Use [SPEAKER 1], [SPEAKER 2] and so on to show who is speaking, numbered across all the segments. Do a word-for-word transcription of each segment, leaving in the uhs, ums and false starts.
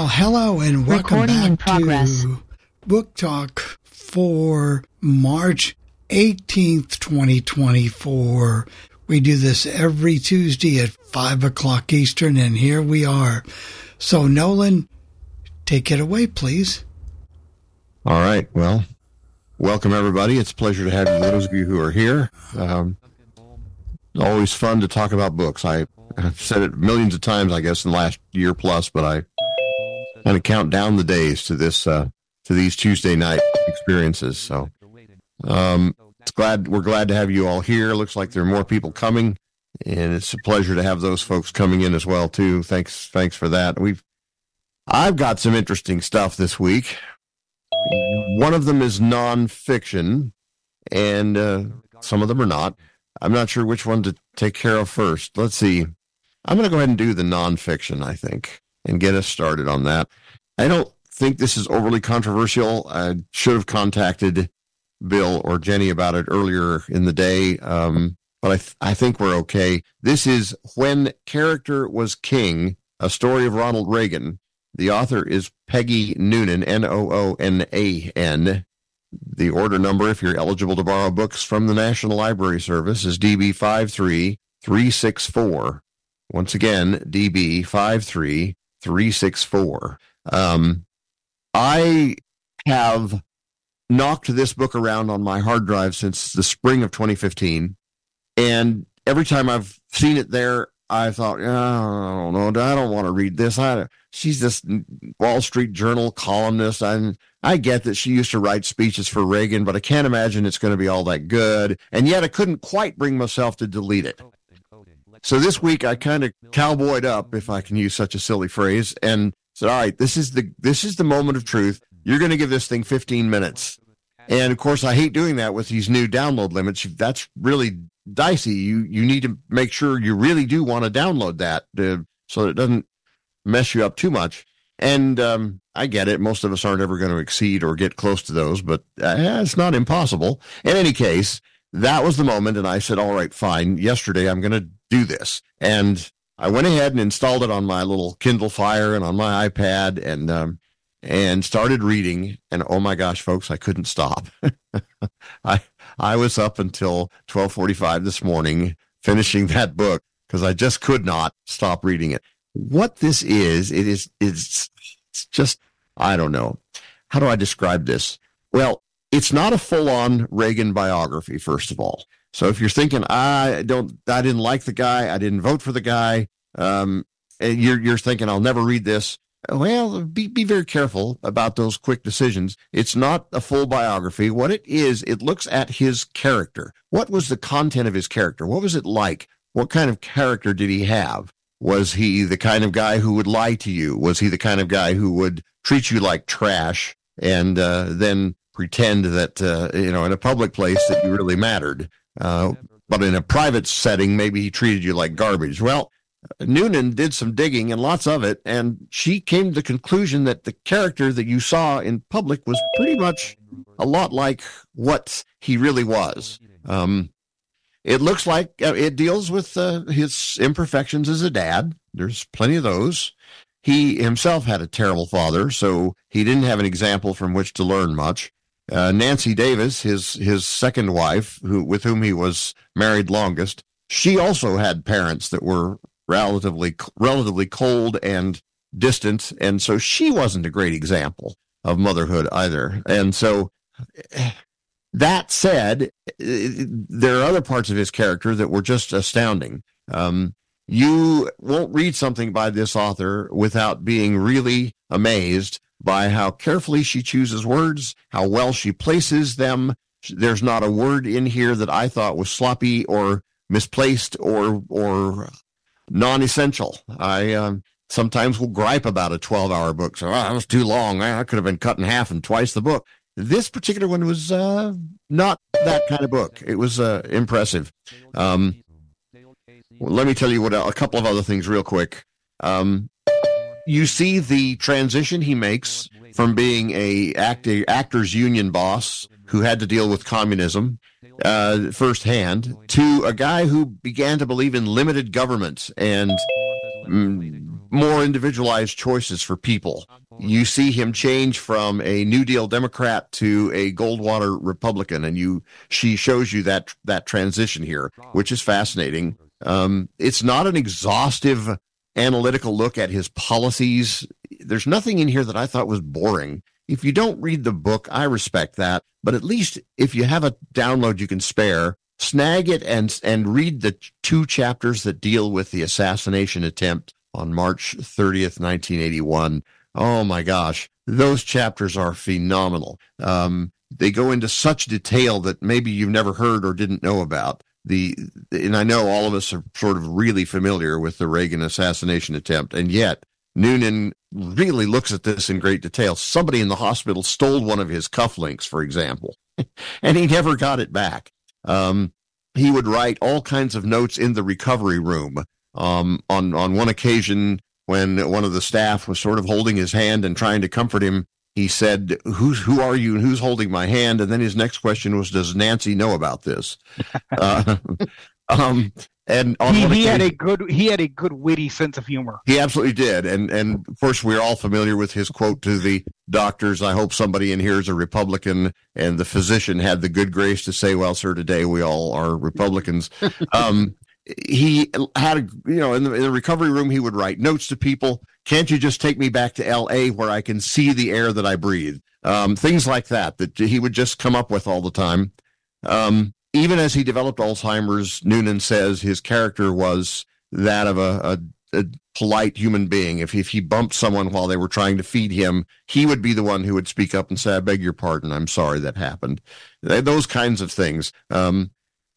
[SPEAKER 1] Well, hello and welcome
[SPEAKER 2] Recording
[SPEAKER 1] back
[SPEAKER 2] in progress.
[SPEAKER 1] to Book Talk for March eighteenth, twenty twenty-four. We do this every Tuesday at five o'clock Eastern, and here we are. So, Nolan, take it away, please.
[SPEAKER 3] All right. Well, welcome, everybody. It's a pleasure to have you, those of you who are here. Um, always fun to talk about books. I, I've said it millions of times, I guess, in the last year plus, but I kind of count down the days to this, uh, to these Tuesday night experiences. So, um, it's glad we're glad to have you all here. Looks like there are more people coming, and it's a pleasure to have those folks coming in as well too. Thanks, thanks for that. We've, I've got some interesting stuff this week. One of them is nonfiction, and uh, some of them are not. I'm not sure which one to take care of first. Let's see. I'm going to go ahead and do the nonfiction, I think, and get us started on that. I don't think this is overly controversial. I should have contacted Bill or Jenny about it earlier in the day, um, but I, th- I think we're okay. This is When Character Was King, a story of Ronald Reagan. The author is Peggy Noonan, N O O N A N. The order number, if you're eligible to borrow books from the National Library Service, is D B five three three six four. Once again, D B five three three six four. Um, I have knocked this book around on my hard drive since the spring of twenty fifteen, and every time I've seen it there, I thought, oh, I don't know, I don't want to read this. I, she's this Wall Street Journal columnist. I, I get that she used to write speeches for Reagan, but I can't imagine it's going to be all that good. And yet I couldn't quite bring myself to delete it. So this week I kind of cowboyed up, if I can use such a silly phrase, and said, all right, this is the this is the moment of truth. You're going to give this thing fifteen minutes. And, of course, I hate doing that with these new download limits. That's really dicey. You you need to make sure you really do want to download that to, so that it doesn't mess you up too much. And um, I get it. Most of us aren't ever going to exceed or get close to those, but uh, it's not impossible. In any case, that was the moment, and I said, all right, fine. Yesterday, I'm going to do this. And I went ahead and installed it on my little Kindle Fire and on my iPad, and um, and started reading. And oh my gosh, folks, I couldn't stop. I I was up until twelve forty-five this morning finishing that book because I just could not stop reading it. What this is, it is it's, it's just, I don't know. How do I describe this? Well, it's not a full-on Reagan biography, first of all. So if you're thinking, I don't, I didn't like the guy, I didn't vote for the guy, um, and you're you're thinking, I'll never read this. Well, be be very careful about those quick decisions. It's not a full biography. What it is, it looks at his character. What was the content of his character? What was it like? What kind of character did he have? Was he the kind of guy who would lie to you? Was he the kind of guy who would treat you like trash and uh, then pretend that, uh, you know, in a public place that you really mattered? Uh, but in a private setting, maybe he treated you like garbage. Well, Noonan did some digging, and lots of it, and she came to the conclusion that the character that you saw in public was pretty much a lot like what he really was. Um, it looks like uh, it deals with uh, his imperfections as a dad. There's plenty of those. He himself had a terrible father, so he didn't have an example from which to learn much. Uh, Nancy Davis, his his second wife, who with whom he was married longest, she also had parents that were relatively relatively cold and distant, and so she wasn't a great example of motherhood either. And so, that said, there are other parts of his character that were just astounding. Um, you won't read something by this author without being really amazed by how carefully she chooses words, how well she places them. There's not a word in here that I thought was sloppy or misplaced or or non-essential. I um, sometimes will gripe about a twelve-hour book. So, oh, that was too long. I could have been cut in half in twice the book. This particular one was uh, not that kind of book. It was uh, impressive. Um, well, let me tell you what a couple of other things real quick. Um, you see the transition he makes from being a act- actors union boss who had to deal with communism uh, firsthand to a guy who began to believe in limited government and mm, more individualized choices for people. You see him change from a New Deal Democrat to a Goldwater Republican, and you she shows you that that transition here, which is fascinating. Um, it's not an exhaustive analytical look at his policies. There's nothing in here that I thought was boring. If you don't read the book, I respect that, but at least if you have a download you can spare, snag it and and read the two chapters that deal with the assassination attempt on March thirtieth, nineteen eighty-one. Oh my gosh, those chapters are phenomenal. Um, they go into such detail that maybe you've never heard or didn't know about. The and I know all of us are sort of really familiar with the Reagan assassination attempt, and yet Noonan really looks at this in great detail. Somebody in the hospital stole one of his cufflinks, for example, and he never got it back. Um, he would write all kinds of notes in the recovery room. Um, on, on one occasion, when one of the staff was sort of holding his hand and trying to comfort him, he said, Who's, who are you and who's holding my hand? And then his next question was, does Nancy know about this? uh, um, and on
[SPEAKER 2] he,
[SPEAKER 3] one
[SPEAKER 2] he
[SPEAKER 3] occasion,
[SPEAKER 2] had a good, he had a good witty sense of humor.
[SPEAKER 3] He absolutely did. And, and of course, we're all familiar with his quote to the doctors, I hope somebody in here is a Republican. And the physician had the good grace to say, well, sir, today we all are Republicans. um, he had, a, you know, in the, in the recovery room, he would write notes to people. Can't you just take me back to L A where I can see the air that I breathe? Um, things like that, that he would just come up with all the time. Um, even as he developed Alzheimer's, Noonan says his character was that of a, a, a polite human being. If, if he bumped someone while they were trying to feed him, he would be the one who would speak up and say, I beg your pardon, I'm sorry that happened. Those kinds of things. Um,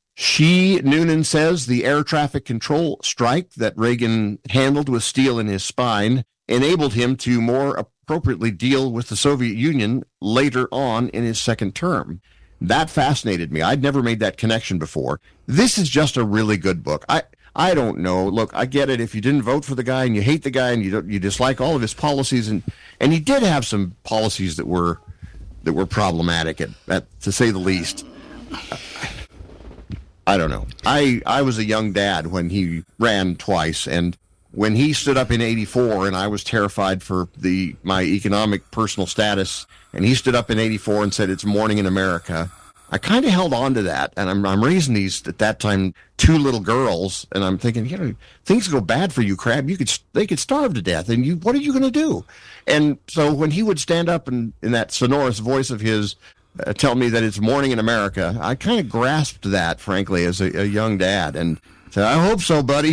[SPEAKER 3] She, Noonan says, the air traffic control strike that Reagan handled with steel in his spine enabled him to more appropriately deal with the Soviet Union later on in his second term. That fascinated me. I'd never made that connection before. This is just a really good book. I I don't know. Look, I get it. If you didn't vote for the guy and you hate the guy and you don't, you dislike all of his policies, and and he did have some policies that were that were problematic, at, at to say the least. I don't know. I, I was a young dad when he ran twice, and when he stood up in eighty-four, and I was terrified for the my economic personal status, and he stood up in eighty-four and said, it's morning in America, I kind of held on to that, and I'm, I'm raising these, at that time, two little girls, and I'm thinking, you know, things go bad for you, Crab. You could, they could starve to death, and you, what are you going to do? And so when he would stand up and in that sonorous voice of his, Uh, tell me that it's morning in America, I kind of grasped that, frankly, as a, a young dad, and said, I hope so, buddy,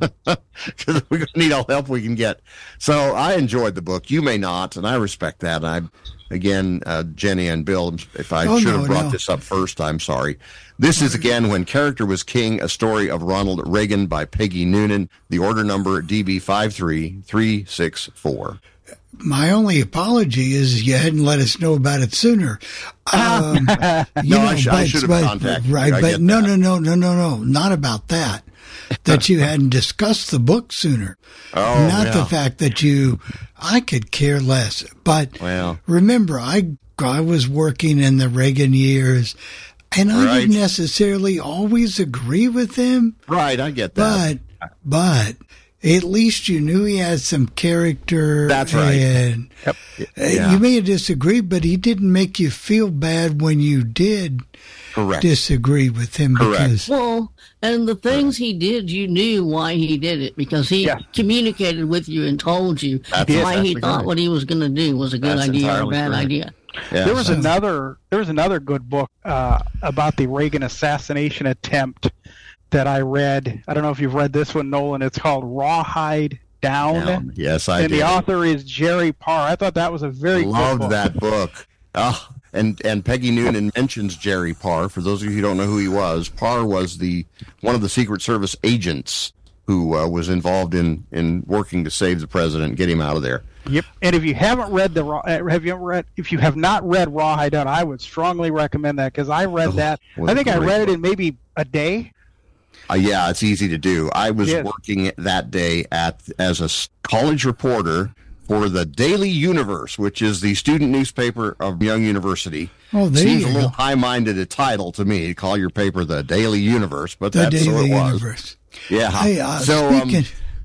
[SPEAKER 3] because we're going to need all the help we can get. So I enjoyed the book. You may not, and I respect that. And I, again, uh, Jenny and Bill, if I
[SPEAKER 1] oh,
[SPEAKER 3] should
[SPEAKER 1] no,
[SPEAKER 3] have brought
[SPEAKER 1] no.
[SPEAKER 3] this up first, I'm sorry. This is, again, When Character Was King, a story of Ronald Reagan by Peggy Noonan, the order number D B five three three six four.
[SPEAKER 1] My only apology is you hadn't let us know about it sooner. Um, you
[SPEAKER 3] no,
[SPEAKER 1] know,
[SPEAKER 3] I, sh-
[SPEAKER 1] but,
[SPEAKER 3] I should have
[SPEAKER 1] but,
[SPEAKER 3] contacted
[SPEAKER 1] right,
[SPEAKER 3] you. I
[SPEAKER 1] but
[SPEAKER 3] get
[SPEAKER 1] no,
[SPEAKER 3] that.
[SPEAKER 1] no, no, no, no, no, not about that. That you hadn't discussed the book sooner.
[SPEAKER 3] Oh,
[SPEAKER 1] not
[SPEAKER 3] yeah.
[SPEAKER 1] the fact that you, I could care less. But
[SPEAKER 3] Well.
[SPEAKER 1] remember, I, I was working in the Reagan years, and I
[SPEAKER 3] Right.
[SPEAKER 1] didn't necessarily always agree with him.
[SPEAKER 3] Right, I get that.
[SPEAKER 1] But, but at least you knew he had some character.
[SPEAKER 3] That's right.
[SPEAKER 1] And
[SPEAKER 2] Yep.
[SPEAKER 1] uh,
[SPEAKER 3] Yeah.
[SPEAKER 1] you may have disagreed, but he didn't make you feel bad when you did
[SPEAKER 3] Correct.
[SPEAKER 1] disagree with him.
[SPEAKER 3] Correct.
[SPEAKER 1] Because
[SPEAKER 4] Well, and the things he did, you knew why he did it because he
[SPEAKER 2] Yes.
[SPEAKER 4] communicated with you and told you
[SPEAKER 3] That's
[SPEAKER 4] why he
[SPEAKER 3] exactly
[SPEAKER 4] thought
[SPEAKER 3] right.
[SPEAKER 4] what he was going to do was a good
[SPEAKER 3] That's
[SPEAKER 4] idea or a
[SPEAKER 3] entirely
[SPEAKER 4] bad
[SPEAKER 3] correct.
[SPEAKER 4] idea.
[SPEAKER 3] Yeah,
[SPEAKER 2] There was
[SPEAKER 3] so-
[SPEAKER 2] another there was another good book uh, about the Reagan assassination attempt that I read. I don't know if you've read this one, Nolan. It's called Rawhide Down.
[SPEAKER 3] Down. Yes, I
[SPEAKER 2] and
[SPEAKER 3] did.
[SPEAKER 2] the author is Jerry Parr. I thought that was a very good
[SPEAKER 3] Loved
[SPEAKER 2] book.
[SPEAKER 3] that book. Oh, and and Peggy Noonan mentions Jerry Parr. For those of you who don't know who he was, Parr was the one of the Secret Service agents who uh, was involved in, in working to save the president and get him out of there.
[SPEAKER 2] Yep. And if you haven't read the Raw- uh, have you ever read if you have not read Rawhide Down, I would strongly recommend that because I read
[SPEAKER 3] Oh,
[SPEAKER 2] that.
[SPEAKER 3] what
[SPEAKER 2] I
[SPEAKER 3] a
[SPEAKER 2] think I
[SPEAKER 3] great
[SPEAKER 2] read it
[SPEAKER 3] book.
[SPEAKER 2] in maybe a day.
[SPEAKER 3] Uh, yeah, it's easy to do. I was
[SPEAKER 2] Yes.
[SPEAKER 3] working that day at as a s- college reporter for the Daily Universe, which is the student newspaper of Young University.
[SPEAKER 1] Oh, there
[SPEAKER 3] Seems
[SPEAKER 1] you
[SPEAKER 3] a little
[SPEAKER 1] go.
[SPEAKER 3] high-minded a title to me. Call your paper the Daily Universe, but
[SPEAKER 1] the
[SPEAKER 3] that's
[SPEAKER 1] Daily
[SPEAKER 3] what it was.
[SPEAKER 1] Universe.
[SPEAKER 3] Yeah.
[SPEAKER 1] Hey, uh,
[SPEAKER 3] so, um,
[SPEAKER 1] speaking,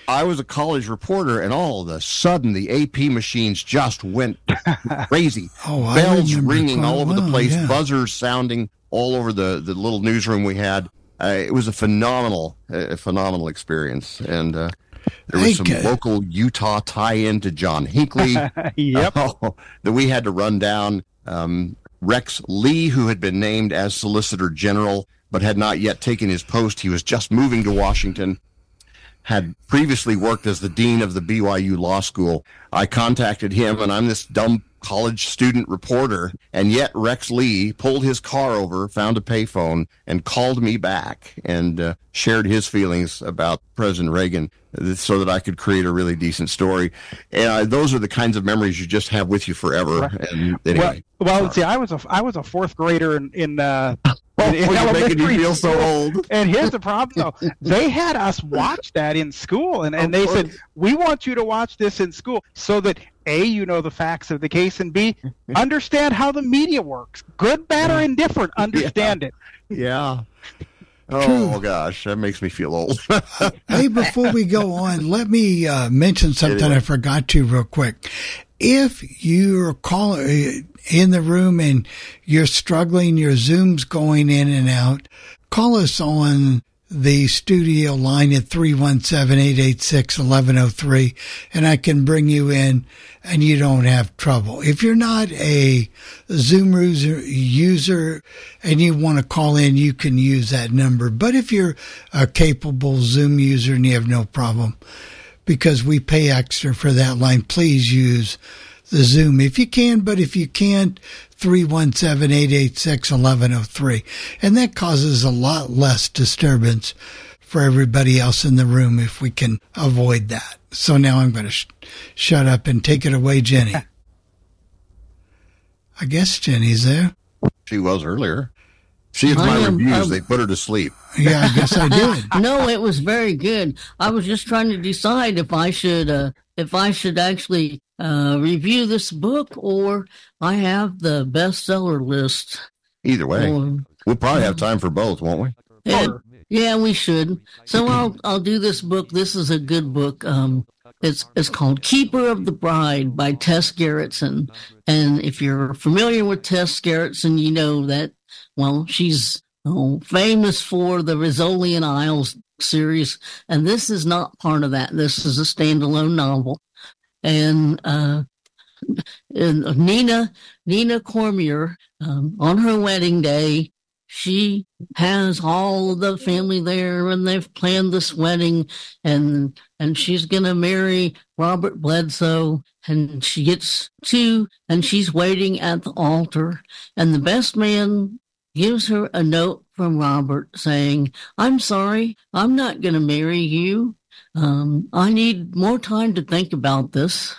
[SPEAKER 3] I was a college reporter, and all of a sudden, the A P machines just went crazy.
[SPEAKER 1] Oh, I
[SPEAKER 3] Bells
[SPEAKER 1] remember
[SPEAKER 3] ringing
[SPEAKER 1] quite
[SPEAKER 3] all over
[SPEAKER 1] well,
[SPEAKER 3] the place,
[SPEAKER 1] yeah.
[SPEAKER 3] buzzers sounding all over the, the little newsroom we had. Uh, it was a phenomenal, uh, phenomenal experience. And uh, there was
[SPEAKER 1] Hey,
[SPEAKER 3] some
[SPEAKER 1] Ke-
[SPEAKER 3] local Utah tie-in to John Hinckley
[SPEAKER 2] Yep.
[SPEAKER 3] uh, that we had to run down. Um, Rex Lee, who had been named as Solicitor General but had not yet taken his post. He was just moving to Washington, had previously worked as the dean of the B Y U Law School. I contacted him, and I'm this dumb college student reporter, and yet Rex Lee pulled his car over, found a payphone, and called me back and uh, shared his feelings about President Reagan so that I could create a really decent story. And uh, those are the kinds of memories you just have with you forever. And anyway.
[SPEAKER 2] Well, well, see, I was a I was a fourth grader in in, uh,
[SPEAKER 3] Oh,
[SPEAKER 2] in, in
[SPEAKER 3] you're making me
[SPEAKER 2] elementary
[SPEAKER 3] feel so
[SPEAKER 2] school.
[SPEAKER 3] old.
[SPEAKER 2] And here's the problem, though. They had us watch that in school, and, and
[SPEAKER 3] Of
[SPEAKER 2] they
[SPEAKER 3] course.
[SPEAKER 2] said, we want you to watch this in school so that, A, you know the facts of the case, and B, understand how the media works. Good, bad, or indifferent, understand it.
[SPEAKER 3] Yeah.
[SPEAKER 1] True.
[SPEAKER 3] Oh, gosh, that makes me feel old.
[SPEAKER 1] Hey, before we go on, let me uh, mention something
[SPEAKER 3] Anyway.
[SPEAKER 1] I forgot to real quick. If you're call, in the room and you're struggling, your Zoom's going in and out, call us on the studio line at three one seven, eight eight six, one one zero three, and I can bring you in and you don't have trouble. If you're not a Zoom user, user and you want to call in, you can use that number. But if you're a capable Zoom user and you have no problem, because we pay extra for that line, please use the Zoom if you can. But if you can't, three one seven, eight eight six, one one zero three. And that causes a lot less disturbance for everybody else in the room if we can avoid that. So now I'm going to sh- shut up and take it away, Jenny. I guess Jenny's there.
[SPEAKER 3] She was earlier. She had
[SPEAKER 4] I
[SPEAKER 3] my
[SPEAKER 4] am-
[SPEAKER 3] reviews.
[SPEAKER 4] um,
[SPEAKER 3] They put her to sleep.
[SPEAKER 1] Yeah, I guess I did.
[SPEAKER 4] No, it was very good. I was just trying to decide if I should, uh, if I should actually uh, review this book or I have the bestseller list.
[SPEAKER 3] Either way,
[SPEAKER 4] Or-
[SPEAKER 3] we'll probably have time for both, won't we?
[SPEAKER 4] yeah, yeah, we should. So I'll I'll do this book. This is a good book. Um, it's it's called Keeper of the Bride by Tess Gerritsen. And if you're familiar with Tess Gerritsen, you know that, well, she's oh, famous for the Rizzolian Isles series, and this is not part of that. This is a standalone novel. And, uh, and Nina, Nina Cormier, um, on her wedding day, she has all of the family there, and they've planned this wedding, and and she's gonna marry Robert Bledsoe, and she gets to, and she's waiting at the altar, and the best man gives her a note from Robert saying, "I'm sorry, I'm not gonna marry you. Um, I need more time to think about this."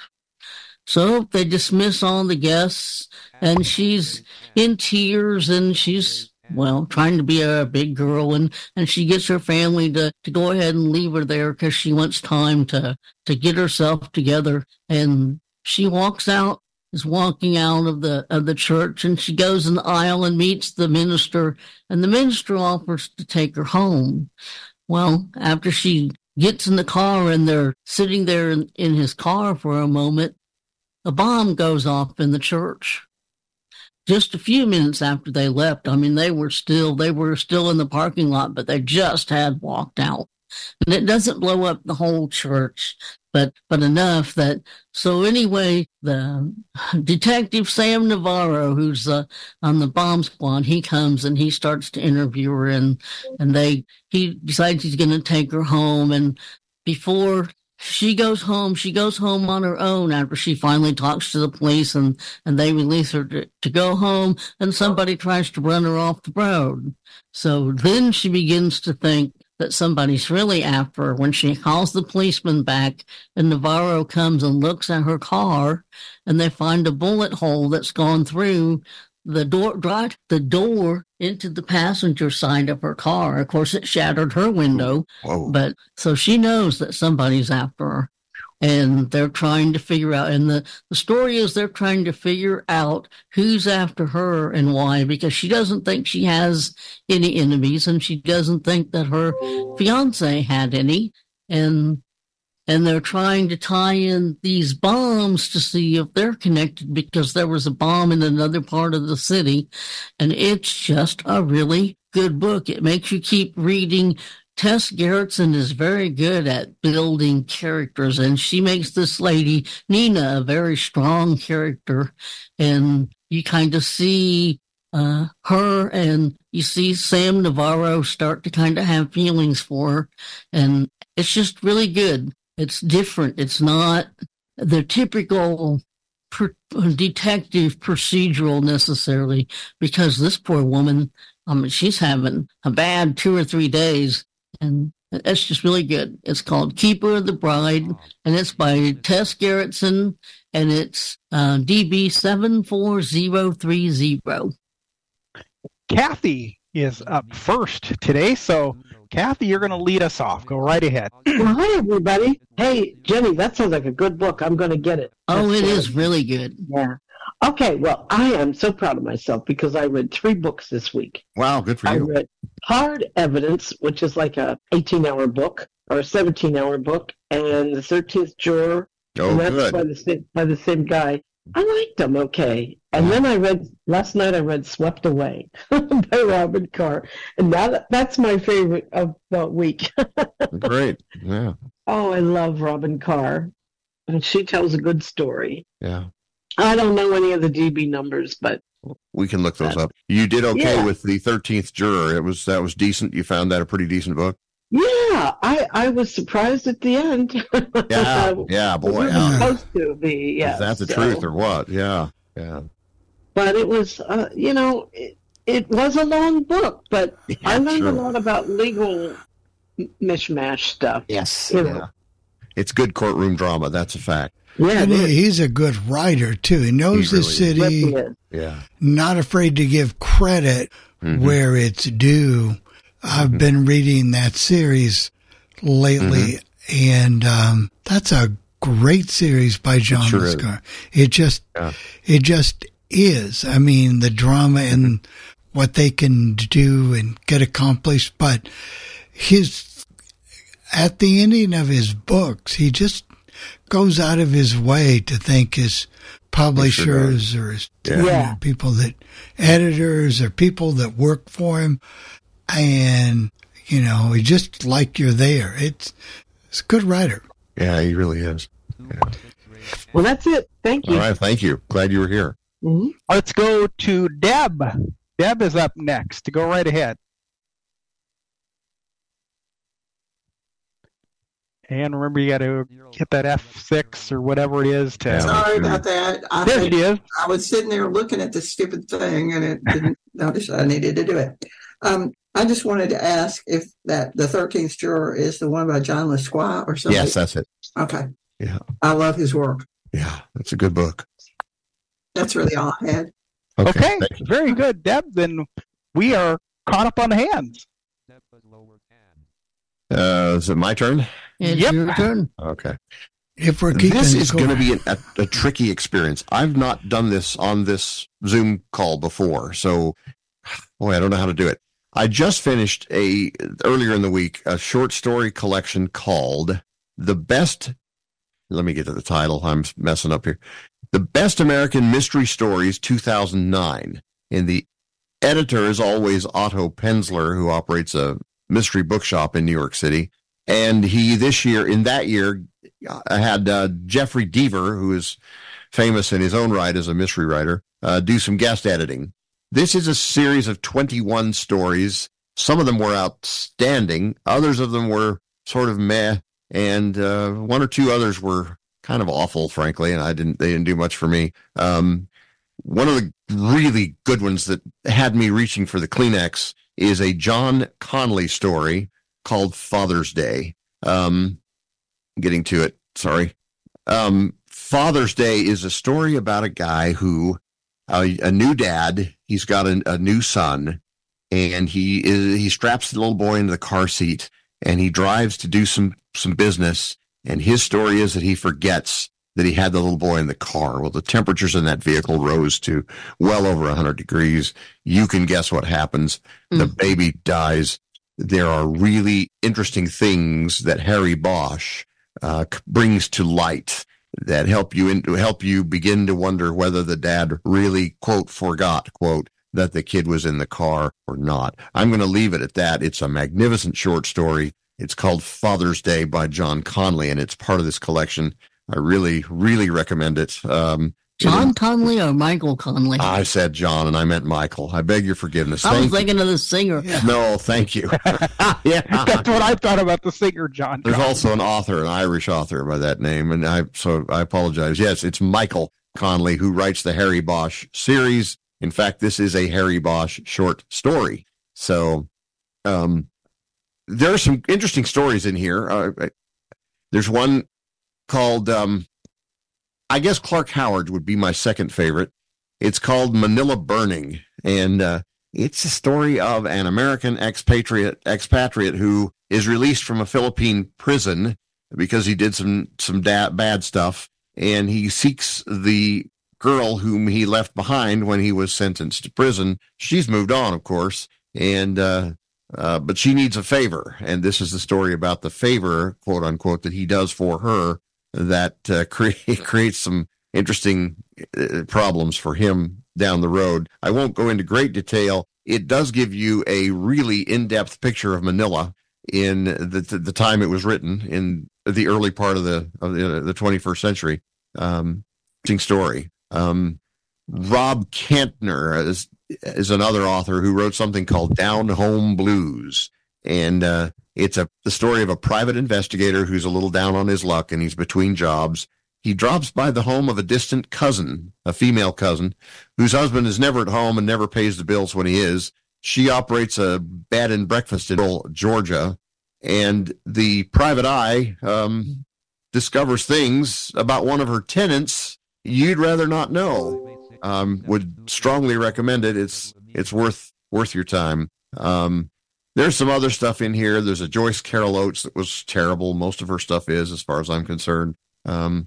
[SPEAKER 4] So they dismiss all the guests, and she's in tears, and she's, well, trying to be a big girl, and, and she gets her family to, to go ahead and leave her there because she wants time to, to get herself together. And she walks out, is walking out of the of the church, and she goes in the aisle and meets the minister, and the minister offers to take her home. Well, after she gets in the car and they're sitting there in, in his car for a moment, a bomb goes off in the church. Just a few minutes after they left, I mean, they were still they were still in the parking lot, but they just had walked out. And it doesn't blow up the whole church, but but enough that, so anyway, the detective Sam Navarro, who's uh, on the bomb squad, he comes and he starts to interview her, and and they he decides he's going to take her home. And before she goes home, she goes home on her own after she finally talks to the police, and, and they release her to, to go home, and somebody tries to run her off the road. So then she begins to think that somebody's really after her when she calls the policeman back, and Navarro comes and looks at her car, and they find a bullet hole that's gone through the door, right, the door into the passenger side of her car. Of course, it shattered her window,
[SPEAKER 3] Whoa.
[SPEAKER 4] but so she knows that somebody's after her, and they're trying to figure out, and the, the story is they're trying to figure out who's after her and why, because she doesn't think she has any enemies, and she doesn't think that her fiance had any. And and they're trying to tie in these bombs to see if they're connected because there was a bomb in another part of the city. And it's just a really good book. It makes you keep reading. Tess Gerritsen is very good at building characters, and she makes this lady, Nina, a very strong character. And you kind of see uh, her, and you see Sam Navarro start to kind of have feelings for her. And it's just really good. It's different. It's not the typical per- detective procedural necessarily, because this poor woman, I mean, she's having a bad two or three days. And it's just really good. It's called Keeper of the Bride, and it's by Tess Gerritsen, and it's uh, D B seven four zero three zero.
[SPEAKER 2] Kathy is up first today, so Kathy, you're going to lead us off. Go right ahead.
[SPEAKER 5] Well, hi, everybody. Hey, Jenny, that sounds like a good book. I'm going to get it.
[SPEAKER 4] Oh,
[SPEAKER 5] That's
[SPEAKER 4] it
[SPEAKER 5] good.
[SPEAKER 4] is really good.
[SPEAKER 5] Yeah. Okay, well, I am so proud of myself because I read three books this week.
[SPEAKER 3] Wow, good for
[SPEAKER 5] I
[SPEAKER 3] you.
[SPEAKER 5] read Hard Evidence, which is like a eighteen-hour book or a seventeen-hour book, and The thirteenth Juror.
[SPEAKER 3] Oh,
[SPEAKER 5] and that's
[SPEAKER 3] good.
[SPEAKER 5] by the same by the same guy. I liked them okay. And then I read last night. I read Swept Away by Robin Carr, and now that, that's my favorite of the week.
[SPEAKER 3] Great. Yeah.
[SPEAKER 5] Oh, I love Robin Carr, and she tells a good story.
[SPEAKER 3] Yeah.
[SPEAKER 5] I don't know any of the D B numbers, but
[SPEAKER 3] We can look those up. You did okay
[SPEAKER 5] Yeah.
[SPEAKER 3] with the thirteenth Juror. It was that was decent. You found that a pretty decent book.
[SPEAKER 5] yeah, I, I was surprised at the end.
[SPEAKER 3] Yeah. Yeah,
[SPEAKER 5] It
[SPEAKER 3] boy.
[SPEAKER 5] was
[SPEAKER 3] Yeah.
[SPEAKER 5] supposed to be, yeah.
[SPEAKER 3] Is that the
[SPEAKER 5] so-
[SPEAKER 3] truth or what? Yeah. Yeah.
[SPEAKER 5] But it was, uh, you know, it, it was a long book, but I
[SPEAKER 3] Yeah,
[SPEAKER 5] learned
[SPEAKER 3] sure.
[SPEAKER 5] a lot about legal m- mishmash stuff.
[SPEAKER 3] Yes.
[SPEAKER 5] You know.
[SPEAKER 3] Yeah. It's good courtroom drama. That's a fact.
[SPEAKER 5] Yeah,
[SPEAKER 1] And
[SPEAKER 5] it
[SPEAKER 1] he,
[SPEAKER 5] is.
[SPEAKER 1] he's a good writer, too. He knows
[SPEAKER 3] He
[SPEAKER 1] the
[SPEAKER 3] really is.
[SPEAKER 1] city,
[SPEAKER 5] Really is.
[SPEAKER 3] Yeah.
[SPEAKER 1] not afraid to give credit
[SPEAKER 3] Mhm.
[SPEAKER 1] where it's due. I've been reading that series lately, and um, that's a great series by John
[SPEAKER 3] sure is.
[SPEAKER 1] Muscar. It just,
[SPEAKER 3] Yeah.
[SPEAKER 1] it just is. I mean, the drama and what they can do and get accomplished, but his at the ending of his books, he just goes out of his way to thank his publishers or his
[SPEAKER 3] Yeah.
[SPEAKER 5] Yeah.
[SPEAKER 1] people that editors or people that work for him, and you know, he just like you're there. It's it's a good writer.
[SPEAKER 3] Yeah, he really is.
[SPEAKER 5] Well, that's it. Thank you.
[SPEAKER 3] All right. Thank you. Glad you were here.
[SPEAKER 5] Mhm.
[SPEAKER 2] Let's go to Deb. Deb is up next. Go right ahead. And remember, you got to hit that F six or whatever it is to.
[SPEAKER 3] Yeah.
[SPEAKER 6] Sorry about that. I,
[SPEAKER 2] There
[SPEAKER 6] had-
[SPEAKER 2] she is.
[SPEAKER 6] I was sitting there looking at this stupid thing and it didn't notice I needed to do it. Um, I just wanted to ask if that the thirteenth Juror is the one by John LeSquire or something.
[SPEAKER 3] Yes, that's it.
[SPEAKER 6] Okay.
[SPEAKER 3] Yeah.
[SPEAKER 6] I love his work.
[SPEAKER 3] Yeah, that's a good book.
[SPEAKER 6] That's really all I had.
[SPEAKER 2] Okay,
[SPEAKER 3] Thank you.
[SPEAKER 2] very good, Deb. Then we are caught up on the hands.
[SPEAKER 3] Uh, is it my turn?
[SPEAKER 4] It's
[SPEAKER 2] Yep.
[SPEAKER 4] your turn.
[SPEAKER 3] Okay.
[SPEAKER 1] If we're keeping
[SPEAKER 3] This is
[SPEAKER 1] score.
[SPEAKER 3] going to be an, a, a tricky experience. I've not done this on this Zoom call before, so boy, I don't know how to do it. I just finished a earlier in the week a short story collection called "The Best." Let me get to the title. I'm messing up here. "The Best American Mystery Stories two thousand nine." And the editor is always Otto Penzler, who operates a mystery bookshop in New York City. And he, this year, in that year, I had uh, Jeffrey Deaver, who is famous in his own right as a mystery writer, uh, do some guest editing. This is a series of twenty-one stories. Some of them were outstanding. Others of them were sort of meh. And uh, one or two others were kind of awful, frankly, and I didn't. They didn't do much for me. Um, one of the really good ones that had me reaching for the Kleenex is a John Conley story called Father's Day. Um, getting to it, sorry. Um, Father's Day is a story about a guy who, uh, a new dad. He's got a, a new son, and he is he straps the little boy into the car seat, and he drives to do some some business. And his story is that he forgets that he had the little boy in the car. Well, the temperatures in that vehicle rose to well over one hundred degrees. You can guess what happens. The baby dies. There are really interesting things that Harry Bosch, uh, brings to light that help you in, help you begin to wonder whether the dad really, quote, forgot, quote, that the kid was in the car or not. I'm going to leave it at that. It's a magnificent short story. It's called Father's Day by John Conley, and it's part of this collection. I really, really recommend it. Um,
[SPEAKER 4] John Conley or Michael Conley?
[SPEAKER 3] I said John, and I meant Michael. I beg your forgiveness.
[SPEAKER 4] I
[SPEAKER 3] thank
[SPEAKER 4] was thinking
[SPEAKER 3] you.
[SPEAKER 4] of the singer.
[SPEAKER 3] Yeah. No, thank you. Yeah,
[SPEAKER 2] that's what I thought about the singer, John.
[SPEAKER 3] There's
[SPEAKER 2] John.
[SPEAKER 3] also an author, an Irish author by that name, and I so I apologize. Yes, it's Michael Conley who writes the Harry Bosch series. In fact, this is a Harry Bosch short story. So, um, there are some interesting stories in here. Uh, there's one called, um, I guess Clark Howard would be my second favorite. It's called Manila Burning, and uh, it's a story of an American expatriate expatriate who is released from a Philippine prison because he did some some da- bad stuff, and he seeks the girl whom he left behind when he was sentenced to prison. She's moved on, of course, and uh, uh, but she needs a favor, and this is the story about the favor, quote unquote, that he does for her that uh, cre- creates some interesting uh, problems for him down the road. I won't go into great detail. It does give you a really in-depth picture of Manila in the the, the time it was written, in the early part of the of the, the twenty-first century. Um, interesting story. Um, Rob Kantner is, is another author who wrote something called Down Home Blues. And uh, it's a the story of a private investigator who's a little down on his luck, and he's between jobs. He drops by the home of a distant cousin, a female cousin, whose husband is never at home and never pays the bills when he is. She operates a bed and breakfast in Georgia, and the private eye um, discovers things about one of her tenants you'd rather not know. Um, would strongly recommend it. It's it's worth worth your time. Um, there's some other stuff in here. There's a Joyce Carol Oates that was terrible. Most of her stuff is, as far as I'm concerned. Um,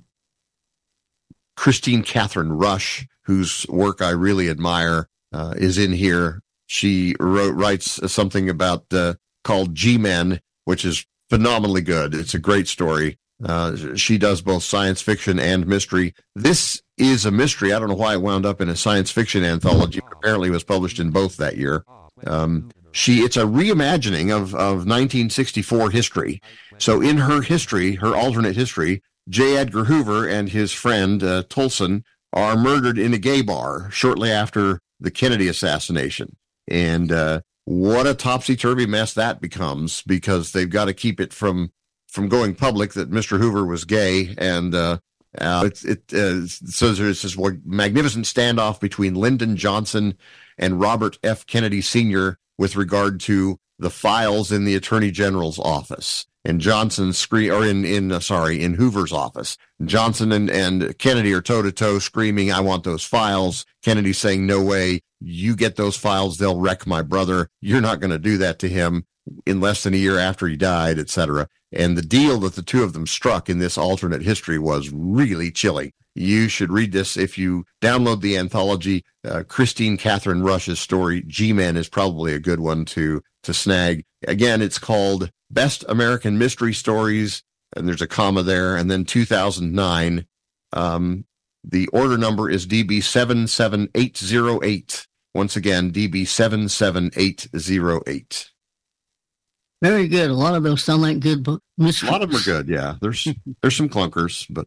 [SPEAKER 3] Christine Catherine Rush, whose work I really admire, uh, is in here. She wrote writes something about uh, called G-Men, which is phenomenally good. It's a great story. Uh, she does both science fiction and mystery. This is a mystery. I don't know why it wound up in a science fiction anthology, but apparently it was published in both that year. Um, she, it's a reimagining of, of nineteen sixty-four history. So in her history, her alternate history, J. Edgar Hoover and his friend, uh, Tolson, are murdered in a gay bar shortly after the Kennedy assassination. And, uh, what a topsy-turvy mess that becomes, because they've got to keep it from, from going public that Mister Hoover was gay. And, uh, uh it, it, uh, so there's this magnificent standoff between Lyndon Johnson and Robert F. Kennedy Senior with regard to the files in the Attorney General's office. And Johnson scream, or in, in, uh, sorry, in Hoover's office. Johnson and, and Kennedy are toe to toe screaming, "I want those files." Kennedy saying, "No way. You get those files. They'll wreck my brother. You're not going to do that to him," in less than a year after he died, et cetera. And the deal that the two of them struck in this alternate history was really chilly. You should read this if you download the anthology. Uh, Christine Catherine Rush's story, G-Men, is probably a good one to, to snag. Again, it's called Best American Mystery Stories, and there's a comma there, and then two thousand nine. Um, the order number is D B seven seven eight zero eight. Once again, D B seven seven eight zero eight.
[SPEAKER 4] Very good. A lot of those sound like good book mysteries.
[SPEAKER 3] A lot of them are good, yeah. There's there's some clunkers, but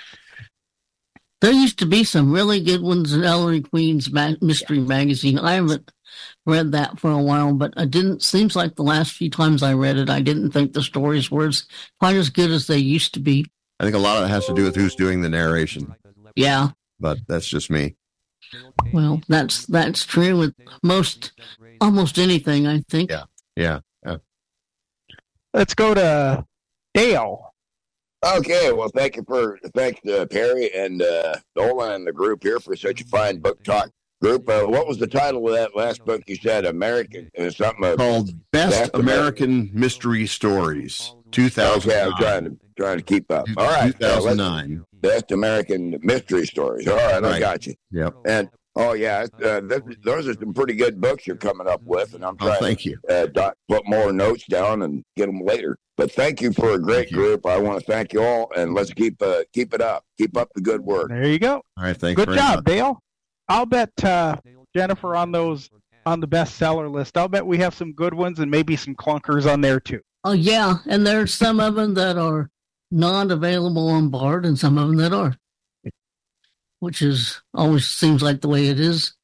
[SPEAKER 4] there used to be some really good ones in Ellery Queen's ma- mystery magazine. I haven't read that for a while, but I didn't. Seems like the last few times I read it, I didn't think the stories were as, quite as good as they used to be.
[SPEAKER 3] I think a lot of it has to do with who's doing the narration.
[SPEAKER 4] Yeah,
[SPEAKER 3] but that's just me.
[SPEAKER 4] Well, that's that's true with most, almost anything, I think.
[SPEAKER 3] Yeah, yeah. yeah.
[SPEAKER 2] Let's go to Dale.
[SPEAKER 7] Okay, well, thank you for thanks uh, Perry and uh, Nolan and the group here for such a fine book talk group. Uh, what was the title of that last book you said? American uh, something uh,
[SPEAKER 3] called Best, Best American, American Mystery Stories, two thousand nine.
[SPEAKER 7] Okay, I was trying to trying to keep up. All right,
[SPEAKER 3] two thousand nine.
[SPEAKER 7] Uh, Best American Mystery Stories. All right, right. I got you.
[SPEAKER 3] Yep.
[SPEAKER 7] And oh yeah, uh, th- those are some pretty good books you're coming up with, and I'm trying
[SPEAKER 3] oh, thank you.
[SPEAKER 7] to uh, dot, put more notes down and get them later. But thank you for a great group. I want to thank you all, and let's keep uh, keep it up. Keep up the good work.
[SPEAKER 2] There you go.
[SPEAKER 3] All right, thanks.
[SPEAKER 2] Good job, much. Dale. I'll bet uh, Jennifer on those on the bestseller list. I'll bet we have some good ones and maybe some clunkers on there too.
[SPEAKER 4] Oh yeah, and there's some of them that are not available on Bard, and some of them that are, which is always seems like the way it is.